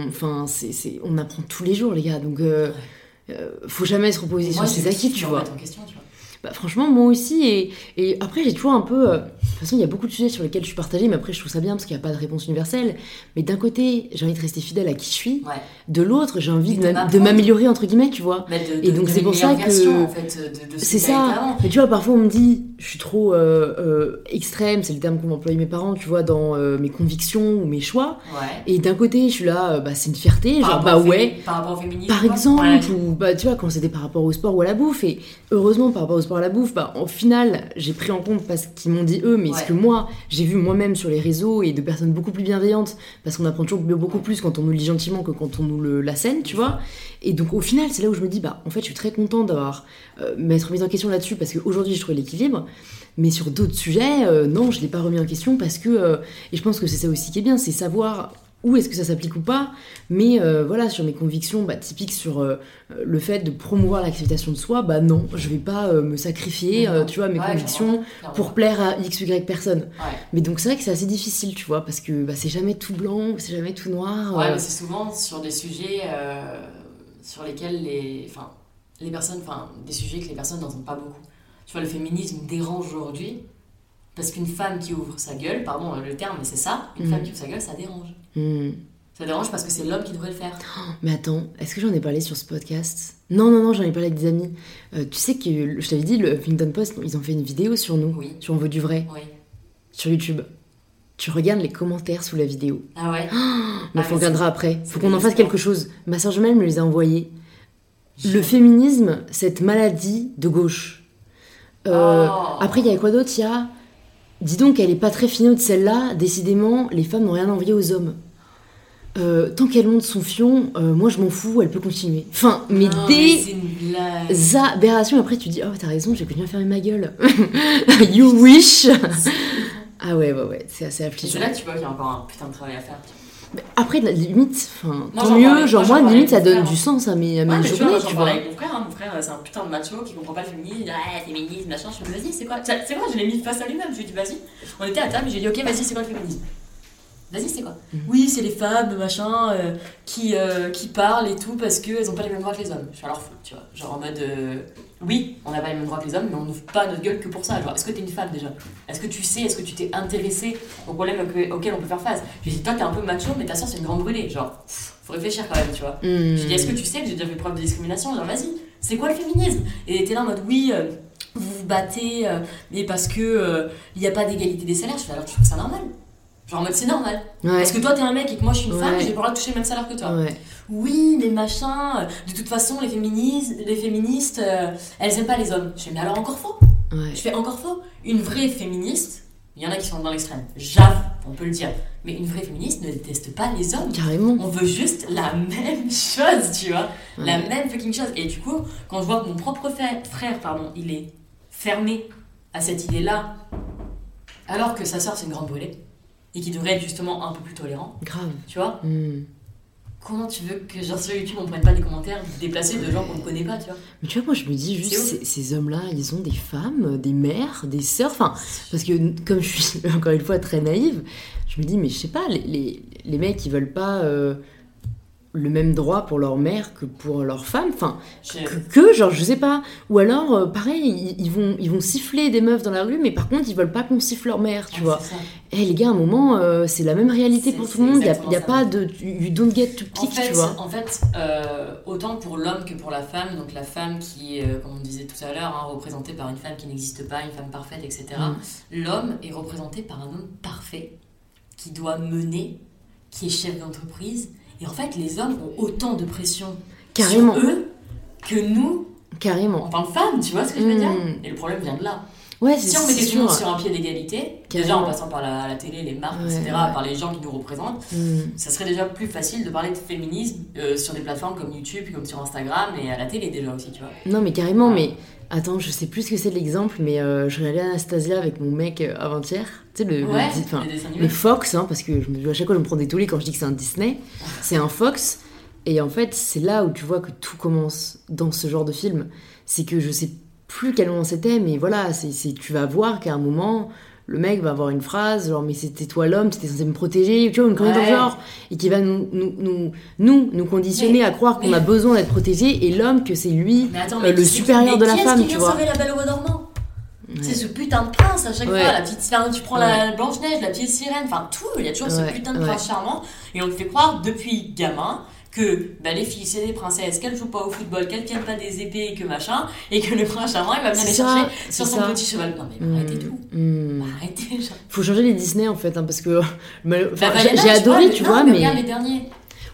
S3: on apprend tous les jours, les gars. Donc, faut jamais se reposer sur ses acquis, tu vois. Bah, franchement, moi aussi, et après j'ai toujours un peu... de toute façon, il y a beaucoup de sujets sur lesquels je suis partagée, mais après je trouve ça bien parce qu'il n'y a pas de réponse universelle. Mais d'un côté, j'ai envie de rester fidèle à qui je suis. De l'autre, j'ai envie de m'améliorer, entre guillemets, tu vois. Et donc c'est pour ça que...
S2: En fait, de
S3: c'est ça. Mais tu vois, parfois on me dit, je suis trop extrême, c'est le terme qu'ont employé mes parents, tu vois, dans mes convictions ou mes choix. Et d'un côté, je suis là, c'est une fierté, genre
S2: par rapport au féminisme,
S3: par exemple, ou tu vois, quand c'était par rapport au sport ou à la bouffe. Et heureusement, par rapport au sport transport à la bouffe, bah, au final, j'ai pris en compte pas ce qu'ils m'ont dit eux, mais ce que moi, j'ai vu moi-même sur les réseaux et de personnes beaucoup plus bienveillantes, parce qu'on apprend toujours beaucoup plus quand on nous le dit gentiment que quand on nous la scène, tu vois. Et donc au final, c'est là où je me dis, bah en fait, je suis très contente d'avoir m'être mise en question là-dessus, parce qu'aujourd'hui, je trouve l'équilibre. Mais sur d'autres sujets, non, je l'ai pas remis en question, parce que, et je pense que c'est ça aussi qui est bien, c'est savoir où est-ce que ça s'applique ou pas, mais voilà, sur mes convictions typiques sur le fait de promouvoir l'acceptation de soi, bah non, je vais pas me sacrifier, tu vois, mes convictions pour plaire à X, Y personne. Mais donc c'est vrai que c'est assez difficile, tu vois, parce que c'est jamais tout blanc, c'est jamais tout noir.
S2: Ouais, mais c'est souvent sur des sujets sur lesquels les personnes, des sujets que les personnes n'entendent pas beaucoup. Tu vois, le féminisme dérange aujourd'hui, parce qu'une femme qui ouvre sa gueule, pardon le terme, mais c'est ça, une femme qui ouvre sa gueule, ça dérange. Ça dérange parce que c'est l'homme qui devrait le faire.
S3: Oh, mais attends, est-ce que j'en ai parlé sur ce podcast ? Non, j'en ai parlé avec des amis. Tu sais que, je t'avais dit, le Huffington Post, ils ont fait une vidéo sur nous, sur On veut du vrai, sur YouTube. Tu regardes les commentaires sous la vidéo.
S2: Ah ouais
S3: mais on regardera après. Faut qu'on en fasse quelque chose. Ma soeur jumelle me les a envoyés. Le féminisme, cette maladie de gauche. Après, il y a quoi d'autre ? Il y a... Dis donc, elle est pas très finaude celle-là. Décidément, les femmes n'ont rien envié aux hommes. Tant qu'elle monte son fion, moi je m'en fous, elle peut continuer. Enfin, mais des aberrations. Après, tu dis, oh, t'as raison, j'ai bien fermer ma gueule. You wish. Ah ouais, c'est assez affligeant.
S2: C'est là que tu vois qu'il y a encore un putain de travail à faire.
S3: Mais après, limite, tant mieux, moi, limite, ça donne du sens à mes journées,
S2: tu vois. Avec mon frère, c'est un putain de macho qui comprend pas le féminisme, féminisme, machin, je me dis, vas-y, c'est quoi ? Je l'ai mis face à lui-même, je lui ai dit, vas-y. On était à table, j'ai dit, ok, vas-y, c'est quoi le féminisme ? Vas-y, c'est quoi ? Oui, c'est les femmes, machin, qui parlent et tout parce qu'elles ont pas les mêmes droits que les hommes. Je suis alors fou, tu vois. Genre en mode, oui, on n'a pas les mêmes droits que les hommes, mais on n'ouvre pas notre gueule que pour ça. Genre, est-ce que t'es une femme déjà ? Est-ce que tu t'es intéressée aux problèmes auxquels on peut faire face ? J'ai dit, toi, t'es un peu macho, mais ta soeur, c'est une grande brûlée. Genre, faut réfléchir quand même, tu vois. J'ai dit, est-ce que tu sais que j'ai déjà fait preuve de discrimination ? Genre, vas-y, c'est quoi le féminisme ? Et t'es là en mode, oui, vous vous battez, mais parce que il n'y a pas d'égalité des salaires. Je fais, alors tu trouves ça normal ? Genre en mode c'est normal. Parce que toi t'es un mec et que moi je suis une femme et j'ai pas le droit de toucher le même salaire que toi. Oui, mais machin, de toute façon les féministes, elles aiment pas les hommes. Je fais mais alors encore faux. Je fais encore faux. Une vraie féministe, il y en a qui sont dans l'extrême, j'avoue, on peut le dire. Mais une vraie féministe ne déteste pas les hommes.
S3: Carrément.
S2: On veut juste la même chose, tu vois. La même fucking chose. Et du coup, quand je vois que mon propre frère, il est fermé à cette idée-là, alors que sa sœur c'est une grande brûlée. Et qui devrait être justement un peu plus tolérant.
S3: Grave.
S2: Tu vois Comment tu veux que genre sur YouTube on prenne pas des commentaires déplacés de gens qu'on ne connaît pas, tu vois ?
S3: Mais tu vois, moi je me dis juste, ces hommes-là, ils ont des femmes, des mères, des sœurs, parce que comme je suis encore une fois très naïve, je me dis, mais je sais pas, les mecs ils veulent pas le même droit pour leur mère que pour leur femme, genre je sais pas, ou alors pareil ils vont siffler des meufs dans la rue mais par contre ils veulent pas qu'on siffle leur mère, tu vois. Les gars, à un moment c'est la même réalité pour tout le monde, il y a pas de you don't get to pick, tu vois.
S2: En fait autant pour l'homme que pour la femme, donc la femme qui est comme on disait tout à l'heure représentée par une femme qui n'existe pas, une femme parfaite, etc. L'homme est représenté par un homme parfait qui doit mener, qui est chef d'entreprise. Et en fait, les hommes ont autant de pression sur eux que nous.
S3: Carrément.
S2: En tant que femmes, tu vois ce que je veux dire ? Et le problème vient de là. Si on mettait tout le monde sur un pied d'égalité, déjà en passant par la télé, les marques, etc., par les gens qui nous représentent, ça serait déjà plus facile de parler de féminisme sur des plateformes comme YouTube, comme sur Instagram et à la télé déjà aussi, tu vois.
S3: Non, mais carrément, mais... Attends, je sais plus ce que c'est l'exemple, mais je regardais Anastasia avec mon mec avant-hier. Tu sais, le Fox, parce que à chaque fois je me prends des tollés quand je dis que c'est un Disney. C'est un Fox. Et en fait, c'est là où tu vois que tout commence dans ce genre de film. C'est que je sais plus quel moment c'était, mais voilà, tu vas voir qu'à un moment... Le mec va avoir une phrase, genre, mais c'était toi l'homme, t'étais censé me protéger, tu vois, une connerie dans le genre, et qui va nous conditionner à croire qu'on a besoin d'être protégé, et l'homme, que c'est lui, le supérieur de la femme, tu vois.
S2: Mais qui est-ce qui vient sauver la Belle au bois dormant ? C'est ce putain de prince à chaque fois, la petite, tu prends la Blanche-Neige, la petite sirène, tout, il y a toujours ce putain de prince charmant, et on te fait croire depuis gamin que les filles c'est des princesses, qu'elles jouent pas au football, qu'elles tiennent pas des épées, que machin, et que le prince charmant il va venir les chercher sur son petit cheval. Non mais arrêtez tout. Arrêtez. Genre.
S3: Faut changer les Disney en fait, parce que j'ai adoré, tu vois, mais
S2: regarde les derniers.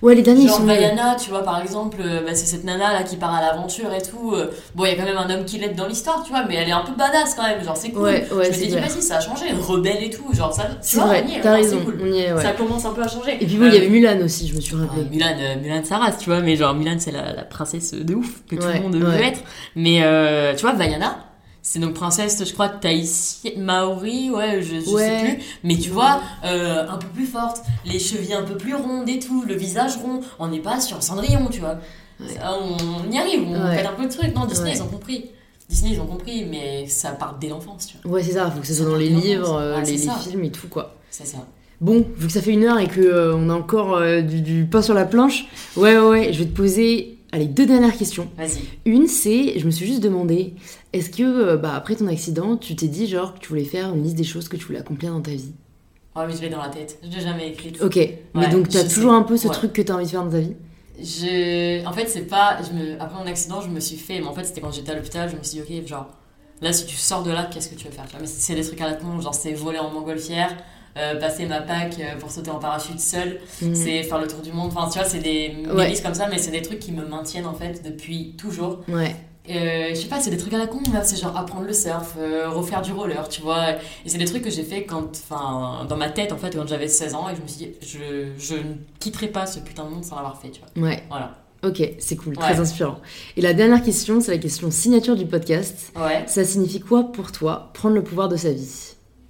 S3: Ouais, les derniers
S2: genre
S3: sont...
S2: Vaiana, tu vois, par exemple, c'est cette nana là qui part à l'aventure et tout. Bon, il y a quand même un homme qui l'aide dans l'histoire, tu vois, mais elle est un peu badass quand même, genre c'est cool.
S3: Ouais,
S2: Je me
S3: c'est
S2: suis dit,
S3: clair.
S2: vas-y, ça a changé, rebelle et tout, genre ça.
S3: C'est vrai, t'as raison,
S2: c'est cool.
S3: on y est, ouais.
S2: Ça commence un peu à changer.
S3: Et puis bon, il y avait Mulan aussi, je me suis rappelé.
S2: Mulan sa race, tu vois, mais genre Mulan c'est la princesse de ouf que tout le monde veut
S3: ouais.
S2: être. Mais tu vois, Vaiana, c'est donc princesse, je crois, Tahiti, Maori, je sais plus. Mais tu vois, un peu plus forte, les chevilles un peu plus rondes et tout, le visage rond. On n'est pas sur Cendrillon, tu vois.
S3: Ouais.
S2: Ça, on y arrive, on fait un peu de trucs. Non, Disney,
S3: Ouais.
S2: ils ont compris. Disney, ils ont compris, mais ça part dès l'enfance, tu vois.
S3: Ouais, c'est ça, faut que ça soit dans les
S2: part dès
S3: livres,
S2: l'enfance.
S3: les
S2: c'est ça.
S3: films et tout, quoi.
S2: C'est ça.
S3: Bon, vu que ça fait 1 heure et que on a encore du pain sur la planche, ouais, je vais te poser, allez, 2 dernières questions.
S2: Vas-y.
S3: Une, c'est, je me suis juste demandé, est-ce que, après ton accident, tu t'es dit, genre, que tu voulais faire une liste des choses que tu voulais accomplir dans ta vie?
S2: Ouais, mais je l'ai dans la tête. Je l'ai jamais écrite.
S3: Ok, mais donc t'as toujours un peu ce truc que t'as envie de faire dans ta vie?
S2: En fait, c'est pas. Après mon accident, je me suis fait. Mais en fait, c'était quand j'étais à l'hôpital, je me suis dit, ok, genre, là, si tu sors de là, qu'est-ce que tu veux faire, tu vois. Mais c'est des trucs à la con, genre, c'est voler en montgolfière, passer ma PAC pour sauter en parachute seule, c'est faire le tour du monde. Enfin, tu vois, c'est des listes comme ça, mais c'est des trucs qui me maintiennent, en fait, depuis toujours.
S3: Ouais.
S2: Je sais pas, c'est des trucs à la con, là, c'est genre apprendre le surf, refaire du roller, tu vois. Et c'est des trucs que j'ai fait dans ma tête, en fait, quand j'avais 16 ans, et je me suis dit, je ne quitterai pas ce putain de monde sans l'avoir fait, tu vois.
S3: Ouais.
S2: Voilà.
S3: Ok, c'est cool, très inspirant. Et la dernière question, c'est la question signature du podcast.
S2: Ouais.
S3: Ça signifie quoi pour toi, prendre le pouvoir de sa vie?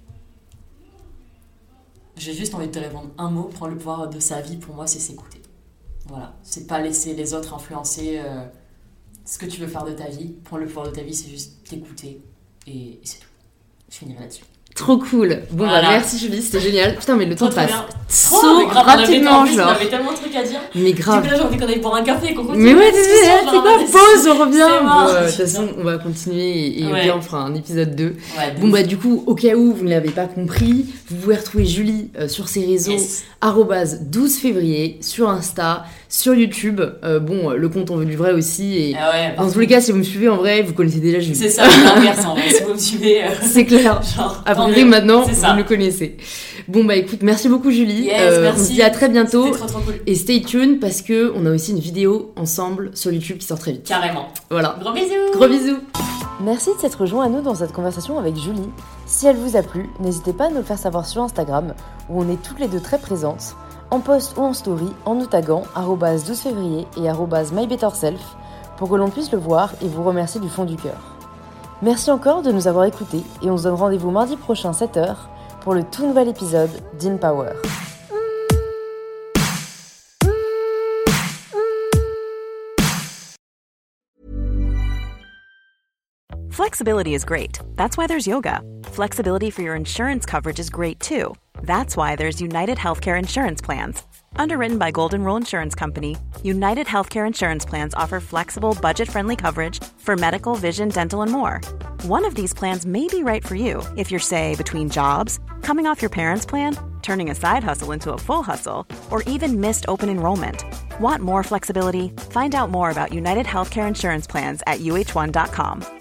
S2: J'ai juste envie de te répondre un mot, prendre le pouvoir de sa vie, pour moi, c'est s'écouter. Voilà. C'est pas laisser les autres influencer ce que tu veux faire de ta vie. Prendre le pouvoir de ta vie, c'est juste t'écouter, et c'est tout. Je finirai là-dessus.
S3: Trop cool. Bon,
S2: voilà.
S3: Merci Julie, c'était génial. Putain, mais le temps passe
S2: so
S3: rapidement, genre.
S2: On avait tellement de trucs à dire.
S3: Mais grave.
S2: Du coup, là, j'ai envie qu'on aille boire un café et qu'on continue.
S3: Mais ouais, c'est quoi? Pause, on revient.
S2: Bon,
S3: de toute façon, on va continuer et bien, on fera un épisode 2.
S2: Ouais,
S3: bon, bah, du coup, au cas où vous ne l'avez pas compris, vous pouvez retrouver Julie sur ses réseaux, @12 février, sur Insta, sur YouTube. Le compte On veut du vrai aussi. Et dans tous les cas, si vous me suivez en vrai, vous connaissez déjà Julie.
S2: C'est ça, l'inverse en vrai. Si vous me suivez.
S3: C'est clair.
S2: Genre,
S3: a priori, maintenant,
S2: vous
S3: le connaissez. Bon, bah écoute, merci beaucoup Julie.
S2: Merci.
S3: On se dit à très bientôt.
S2: C'était trop cool.
S3: Et stay tuned parce qu'on a aussi une vidéo ensemble sur YouTube qui sort très vite.
S2: Carrément.
S3: Voilà.
S2: Gros bisous.
S3: Gros bisous.
S1: Merci de s'être rejoint à nous dans cette conversation avec Julie. Si elle vous a plu, n'hésitez pas à nous le faire savoir sur Instagram, où on est toutes les deux très présentes, en post ou en story, en nous taguant @12 février et @mybetterself, pour que l'on puisse le voir et vous remercier du fond du cœur. Merci encore de nous avoir écoutés et on se donne rendez-vous mardi prochain 7h pour le tout nouvel épisode d'InPower.
S4: Flexibility is great. That's why there's yoga. Flexibility for your insurance coverage is great too. That's why there's United Healthcare Insurance Plans. Underwritten by Golden Rule Insurance Company, United Healthcare Insurance Plans offer flexible, budget-friendly coverage for medical, vision, dental, and more. One of these plans may be right for you if you're, say, between jobs, coming off your parents' plan, turning a side hustle into a full hustle, or even missed open enrollment. Want more flexibility? Find out more about United Healthcare Insurance Plans at uh1.com.